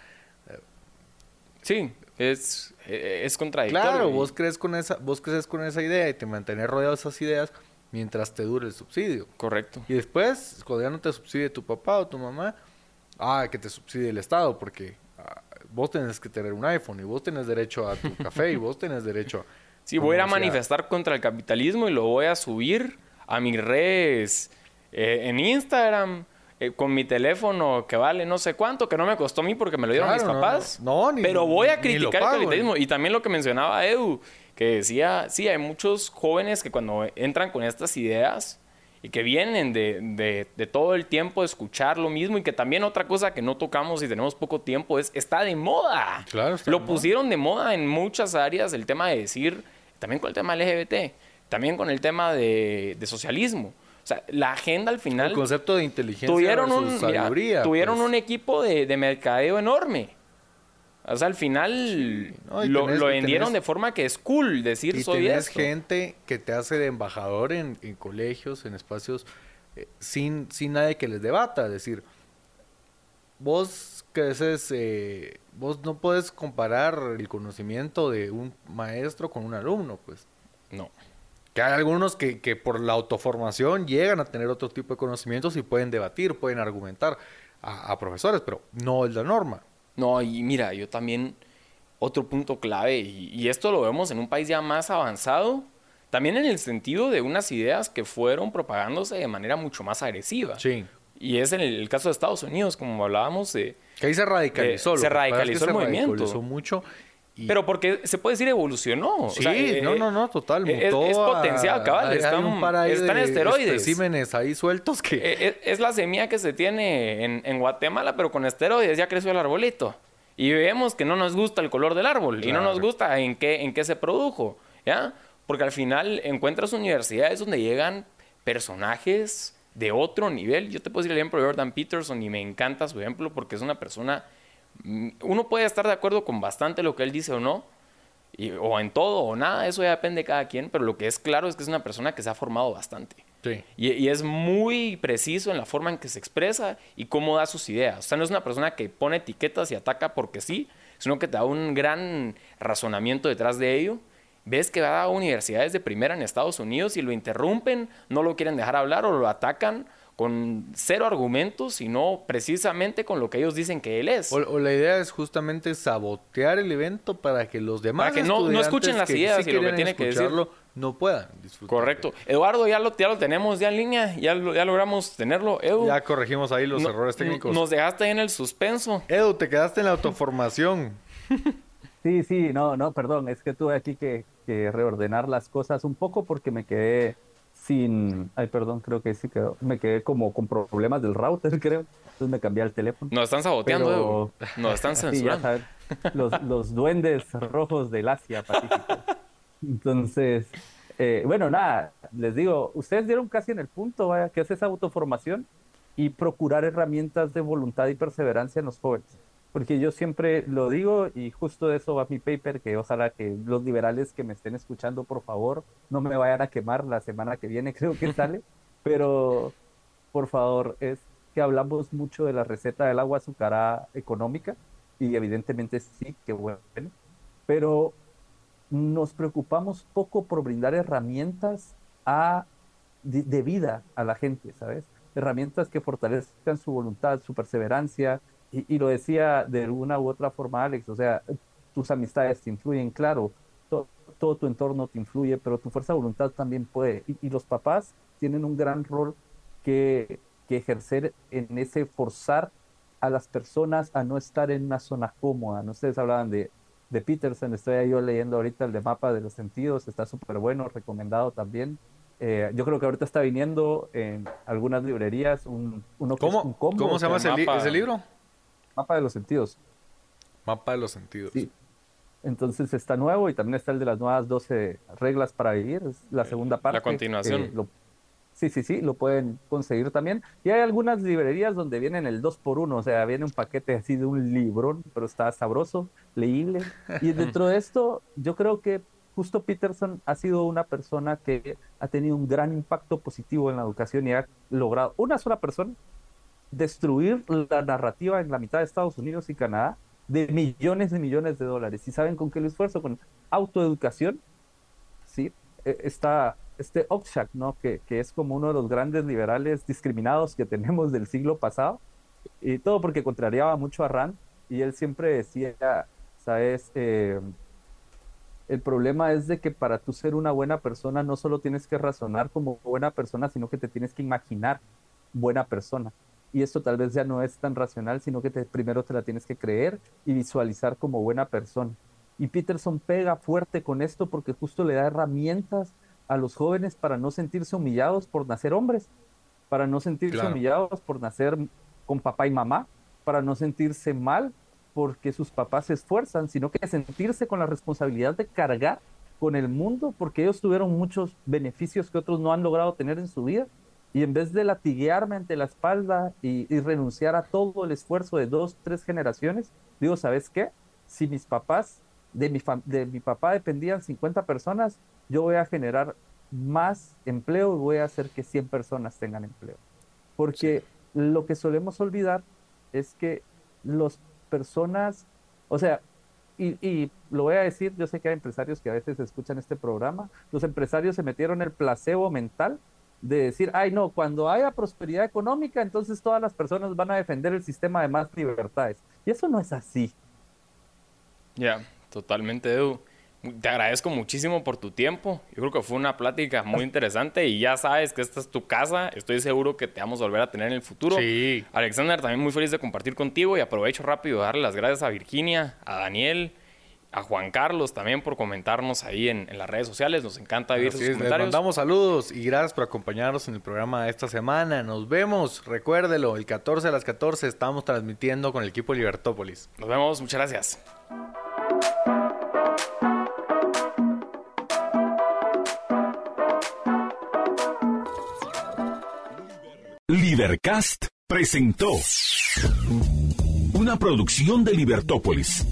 S3: Sí, es, es contradictorio.
S2: Claro,
S3: y...
S2: vos crees con esa, vos crees con esa idea y te mantenés rodeado de esas ideas mientras te dure el subsidio.
S3: Correcto.
S2: Y después, cuando ya no te subsidie tu papá o tu mamá, ah, que te subsidie el Estado, porque ah, vos tenés que tener un iPhone y vos tenés derecho a tu café y vos tenés derecho a...
S3: Sí, voy a ir a
S2: sea,
S3: manifestar contra el capitalismo y lo voy a subir a mis redes eh, en Instagram, eh, con mi teléfono que vale no sé cuánto, que no me costó a mí porque me lo dieron
S2: Claro,
S3: mis papás.
S2: No, no, no, ni,
S3: pero voy a
S2: ni
S3: criticar
S2: lo pago,
S3: el capitalismo.
S2: eh.
S3: Y también lo que mencionaba Edu, que decía, sí, hay muchos jóvenes que cuando entran con estas ideas y que vienen de, de, de todo el tiempo escuchar lo mismo, y que también otra cosa que no tocamos y tenemos poco tiempo es, está de moda.
S2: Claro, está
S3: lo
S2: de moda.
S3: pusieron de moda en muchas áreas, el tema de decir, también con el tema L G B T, también con el tema de, de socialismo. O sea, la agenda al final...
S2: El concepto de inteligencia
S3: tuvieron un,
S2: versus
S3: mira,
S2: sabiduría,
S3: tuvieron
S2: pues.
S3: un equipo de, de mercadeo enorme. O sea, al final
S2: Sí, no, y
S3: lo,
S2: tenés-
S3: lo
S2: y
S3: vendieron
S2: tenés-
S3: de forma que es cool decir
S2: Y
S3: soy
S2: tenés
S3: esto.
S2: gente que te hace de embajador en, en colegios, en espacios, eh, sin, sin nadie que les debata. Es decir, vos creces, eh, vos no puedes comparar el conocimiento de un maestro con un alumno, pues.
S3: No.
S2: Que hay algunos que, que por la autoformación llegan a tener otro tipo de conocimientos y pueden debatir, pueden argumentar a, a profesores, pero no es la norma.
S3: No, y mira, yo también, otro punto clave, y, y esto lo vemos en un país ya más avanzado, también en el sentido de unas ideas que fueron propagándose de manera mucho más agresiva.
S2: Sí.
S3: Y es en el, el caso de Estados Unidos, como hablábamos de...
S2: Que ahí se radicalizó.
S3: Eh,
S2: lo
S3: se
S2: que pasa es que
S3: radicalizó el
S2: se
S3: movimiento.
S2: radicalizó mucho. Y...
S3: Pero porque se puede decir evolucionó.
S2: Sí,
S3: o sea, eh,
S2: no, no, no, total.
S3: Es,
S2: mutó
S3: es
S2: a-
S3: potencial, cabal.
S2: hay- hay
S3: Están,
S2: un par ahí
S3: están
S2: de
S3: esteroides.
S2: especímenes ahí sueltos que...
S3: Eh, Es, es la semilla que se tiene en, en Guatemala, pero con esteroides ya creció el arbolito. Y vemos que no nos gusta el color del árbol. Y no nos
S2: Claro.
S3: gusta en qué, en qué se produjo. ¿Ya? Porque al final encuentras universidades donde llegan personajes de otro nivel. Yo te puedo decir el ejemplo de Jordan Peterson y me encanta su ejemplo porque es una persona... Uno puede estar de acuerdo con bastante lo que él dice o no, y, o en todo o nada, eso ya depende de cada quien, pero lo que es claro es que es una persona que se ha formado bastante.
S2: Sí.
S3: Y, y es muy preciso en la forma en que se expresa y cómo da sus ideas. O sea, no es una persona que pone etiquetas y ataca porque sí, sino que te da un gran razonamiento detrás de ello. Ves que va a universidades de primera en Estados Unidos y lo interrumpen, no lo quieren dejar hablar o lo atacan con cero argumentos, sino precisamente con lo que ellos dicen que él es.
S2: O, o la idea es justamente sabotear el evento para que los demás
S3: Para que no- no
S2: estudiantes
S3: escuchen las ideas
S2: sí
S3: y lo que
S2: quieren
S3: tiene que decir.
S2: escucharlo, no puedan disfrutar.
S3: Correcto. Eduardo, ya lo, ya lo tenemos ya en línea, ya, lo- ya logramos tenerlo. Edu,
S2: Ya corregimos ahí los
S3: no-
S2: errores técnicos.
S3: Nos dejaste ahí en el suspenso.
S2: Edu, te quedaste en la autoformación.
S4: Sí, sí, no, no, perdón, es que tuve aquí que, que reordenar las cosas un poco porque me quedé sin, ay, perdón, creo que sí quedó, me quedé como con problemas del router, creo, entonces me cambié al teléfono.
S3: Nos están saboteando,
S4: Pero-
S3: Edu. Nos están
S4: Sí, ya
S3: censurando.
S4: saben, los, los duendes rojos del Asia Pacífico. Entonces, eh, bueno, nada, les digo, ustedes dieron casi en el punto, vaya, que es esa autoformación y procurar herramientas de voluntad y perseverancia en los jóvenes. Porque yo siempre lo digo y justo de eso va mi paper, que ojalá que los liberales que me estén escuchando, por favor, no me vayan a quemar la semana que viene, creo que sale, pero por favor, es que hablamos mucho de la receta del agua azucarada económica y evidentemente sí, que bueno, pero nos preocupamos poco por brindar herramientas a, de, de vida a la gente, ¿sabes? Herramientas que fortalezcan su voluntad, su perseverancia, y, y lo decía de una u otra forma Alex, o sea, tus amistades te influyen, claro, to- todo tu entorno te influye, pero tu fuerza de voluntad también puede. Y, y los papás tienen un gran rol que, que ejercer en ese forzar a las personas a no estar en una zona cómoda. ¿No? Ustedes hablaban de, de Peterson, estoy yo leyendo ahorita el de Mapa de los Sentidos, está súper bueno, recomendado también. Eh, yo creo que ahorita está viniendo en algunas librerías un, uno que
S2: ¿Cómo,
S4: es un combo.
S2: ¿Cómo se llama ese, li ese libro?
S4: Mapa de los Sentidos.
S2: Mapa de los Sentidos.
S4: Sí. Entonces está nuevo y también está el de las nuevas doce reglas para vivir, es la segunda parte.
S3: La continuación.
S4: Eh, lo, sí, sí, sí, lo pueden conseguir también. Y hay algunas librerías donde vienen el dos por uno, o sea, viene un paquete así de un librón, pero está sabroso, leíble. Y dentro de esto, yo creo que justo Peterson ha sido una persona que ha tenido un gran impacto positivo en la educación y ha logrado, una sola persona, destruir la narrativa en la mitad de Estados Unidos y Canadá de millones y millones de dólares. ¿Y saben con qué lo esfuerzo? Con autoeducación. ¿Sí? Está este Oakeshott, ¿no? Que, que es como uno de los grandes liberales discriminados que tenemos del siglo pasado. Y todo porque contrariaba mucho a Rand. Y él siempre decía, ¿sabes? Eh, el problema es de que para tú ser una buena persona no solo tienes que razonar como buena persona, sino que te tienes que imaginar buena persona. Y esto tal vez ya no es tan racional, sino que te, primero te la tienes que creer y visualizar como buena persona. Y Peterson pega fuerte con esto porque justo le da herramientas a los jóvenes para no sentirse humillados por nacer hombres, para no sentirse
S2: Claro.
S4: humillados por nacer con papá y mamá, para no sentirse mal porque sus papás se esfuerzan, sino que sentirse con la responsabilidad de cargar con el mundo porque ellos tuvieron muchos beneficios que otros no han logrado tener en su vida. Y en vez de latiguearme ante la espalda y, y renunciar a todo el esfuerzo de dos, tres generaciones, digo, ¿sabes qué? Si mis papás, de mi, de mi papá dependían cincuenta personas, yo voy a generar más empleo y voy a hacer que cien personas tengan empleo. Porque sí. Lo que solemos olvidar es que las personas, o sea, y, y lo voy a decir, yo sé que hay empresarios que a veces escuchan este programa, los empresarios se metieron el placebo mental de decir, ay no, cuando haya prosperidad económica, entonces todas las personas van a defender el sistema de más libertades. Y eso no es así.
S3: Ya, yeah, totalmente, Edu. Te agradezco muchísimo por tu tiempo. Yo creo que fue una plática muy interesante y ya sabes que esta es tu casa. Estoy seguro que te vamos a volver a tener en el futuro.
S2: Sí.
S3: Alexander, también muy feliz de compartir contigo y aprovecho rápido de darle las gracias a Virginia, a Daniel, a Juan Carlos también por comentarnos ahí en, en las redes sociales. Nos encanta ver sus comentarios.
S2: Les mandamos saludos y gracias por acompañarnos en el programa de esta semana. Nos vemos, recuérdelo, el catorce a las catorce estamos transmitiendo con el equipo Libertópolis.
S3: Nos vemos, muchas gracias.
S1: Libercast presentó una producción de Libertópolis.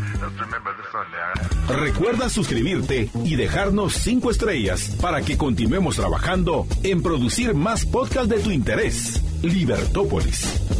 S1: Recuerda suscribirte y dejarnos cinco estrellas para que continuemos trabajando en producir más podcasts de tu interés. Libertópolis.